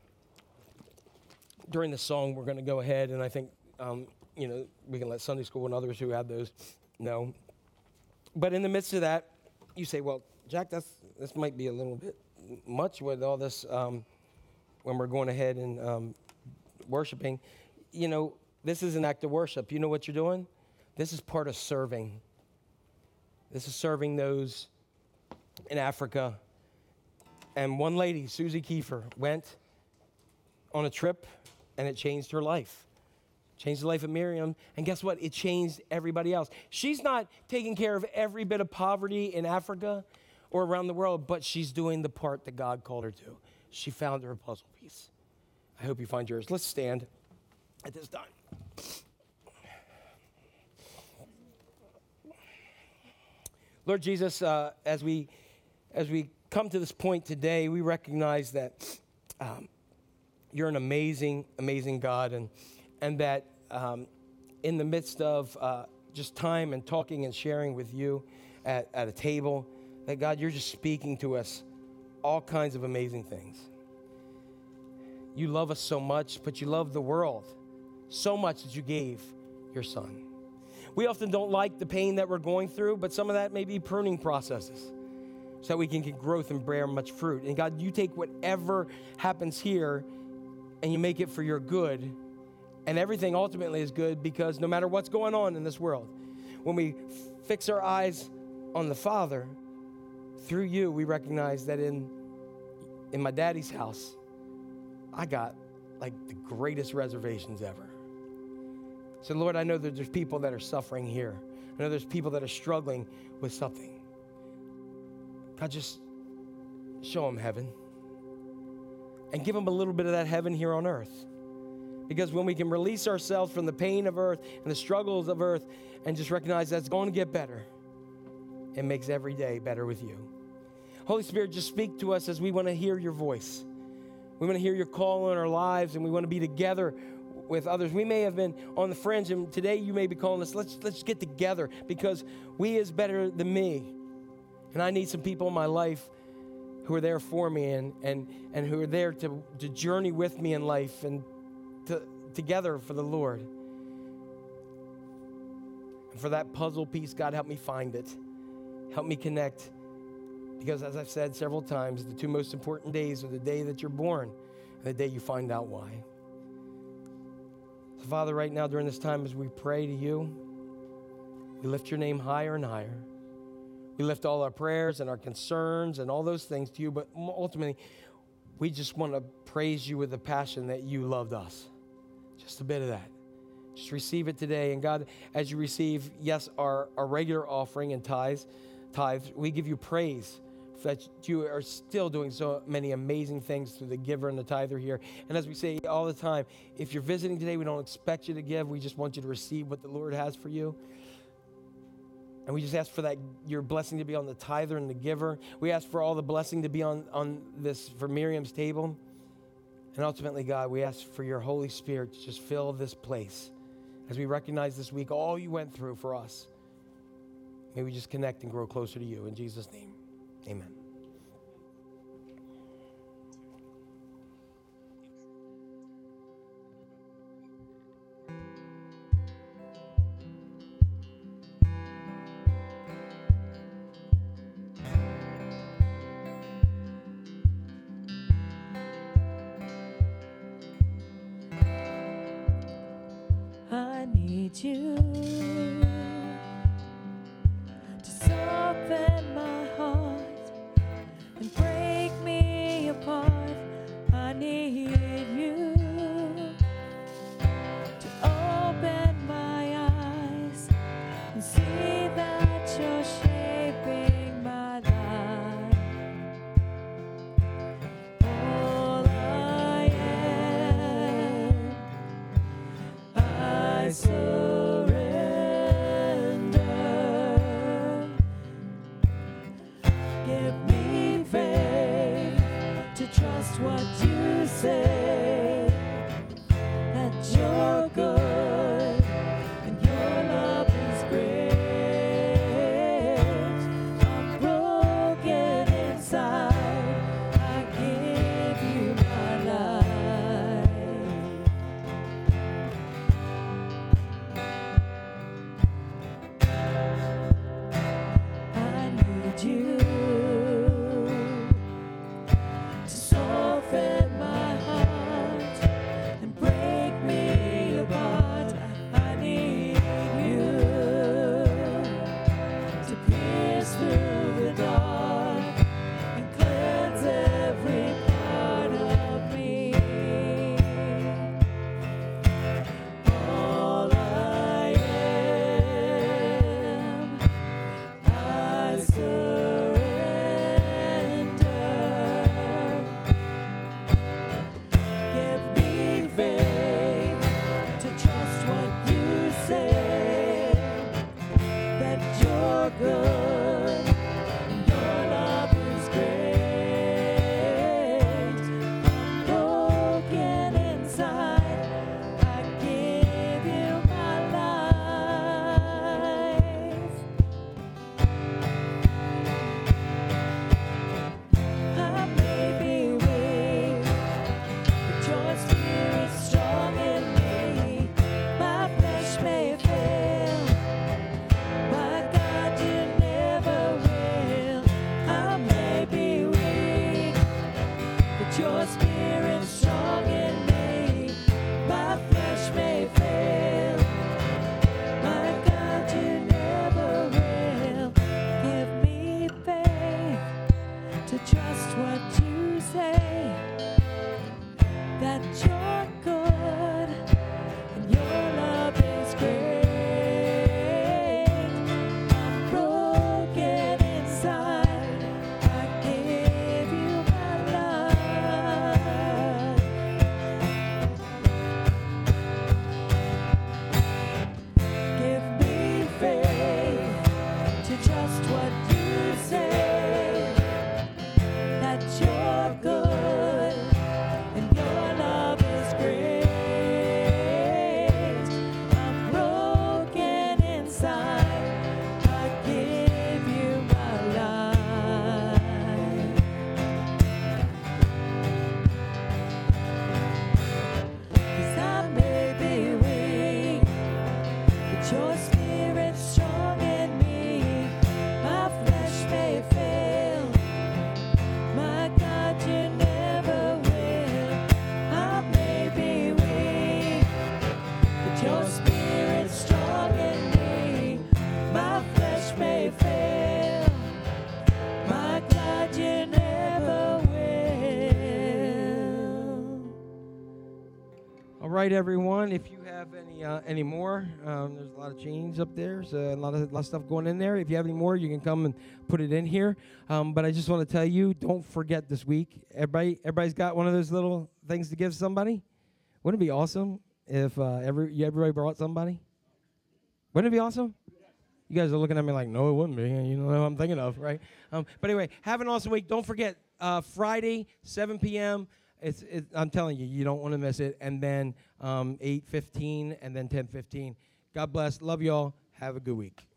during the song, we're going to go ahead, and I think, we can let Sunday school and others who have those know. But in the midst of that, you say, well, Jack, this might be a little bit much with all this when we're going ahead and worshiping. This is an act of worship. You know what you're doing? This is part of serving. This is serving those in Africa. And one lady, Susie Kiefer, went on a trip, and it changed her life. Changed the life of Miriam, and guess what? It changed everybody else. She's not taking care of every bit of poverty in Africa or around the world, but she's doing the part that God called her to. She found her puzzle piece. I hope you find yours. Let's stand at this time. Lord Jesus, as we come to this point today, we recognize that you're an amazing, amazing God, and that in the midst of just time and talking and sharing with you at a table, that God, you're just speaking to us all kinds of amazing things. You love us so much, but you love the world so much that you gave your son. We often don't like the pain that we're going through, but some of that may be pruning processes so that we can get growth and bear much fruit. And God, you take whatever happens here and you make it for your good. And everything ultimately is good because no matter what's going on in this world, when we fix our eyes on the Father, through you, we recognize that in my daddy's house, I got like the greatest reservations ever. So Lord, I know that there's people that are suffering here. I know there's people that are struggling with something. God, just show them heaven and give them a little bit of that heaven here on earth. Because when we can release ourselves from the pain of earth and the struggles of earth and just recognize that's going to get better, it makes every day better with you. Holy Spirit, just speak to us as we want to hear your voice. We want to hear your call on our lives, and we want to be together with others. We may have been on the fringe, and today you may be calling us, let's get together, because we is better than me. And I need some people in my life who are there for me and who are there to journey with me in life and together for the Lord. And for that puzzle piece, God, help me find it. Help me connect. Because as I've said several times, the two most important days are the day that you're born and the day you find out why. So Father, right now during this time as we pray to you, we lift your name higher and higher. We lift all our prayers and our concerns and all those things to you, but ultimately, we just want to praise you with the passion that you loved us. Just a bit of that. Just receive it today. And God, as you receive, yes, our regular offering and tithes, we give you praise that you are still doing so many amazing things through the giver and the tither here. And as we say all the time, if you're visiting today, we don't expect you to give. We just want you to receive what the Lord has for you. And we just ask for that, your blessing to be on the tither and the giver. We ask for all the blessing to be on this, for Miriam's table. And ultimately, God, we ask for your Holy Spirit to just fill this place. As we recognize this week all you went through for us, may we just connect and grow closer to you. In Jesus' name, amen. I need you to soften my heart and break me apart. I need you to open my eyes and see that you're shaping my life. All I am, I surrender. Give me faith to trust what you say, that you're good and your love is great. I'm broken inside, I give you my life. I need you to soften my heart and break me apart. I need you to pierce through the dark and cleanse every part of me. All I am, I surrender. Give me faith to trust what you say, that you're good and your love is great. I'm broken inside, I give you my life. I may be weak, but your spirit's strong in me. My flesh may fail, but God, you never will. I may be weak, but your spirit's strong in me. My flesh may fail, my God, you never will. Give me faith to trust what you say, that you're good and your love is great. I'm broken inside, I give you my life. Give me faith to trust what you say, that you're good and your love is All right, everyone. If you have any more, there's a lot of change up there. So a lot of stuff going in there. If you have any more, you can come and put it in here. But I just want to tell you, don't forget this week. Everybody's got one of those little things to give somebody. Wouldn't it be awesome if everybody brought somebody? Wouldn't it be awesome? You guys are looking at me like, no, it wouldn't be. You know what I'm thinking of, right? But anyway, have an awesome week. Don't forget, Friday, 7 p.m., I'm telling you, you don't want to miss it. And then 8:15 and then 10:15. God bless. Love y'all. Have a good week.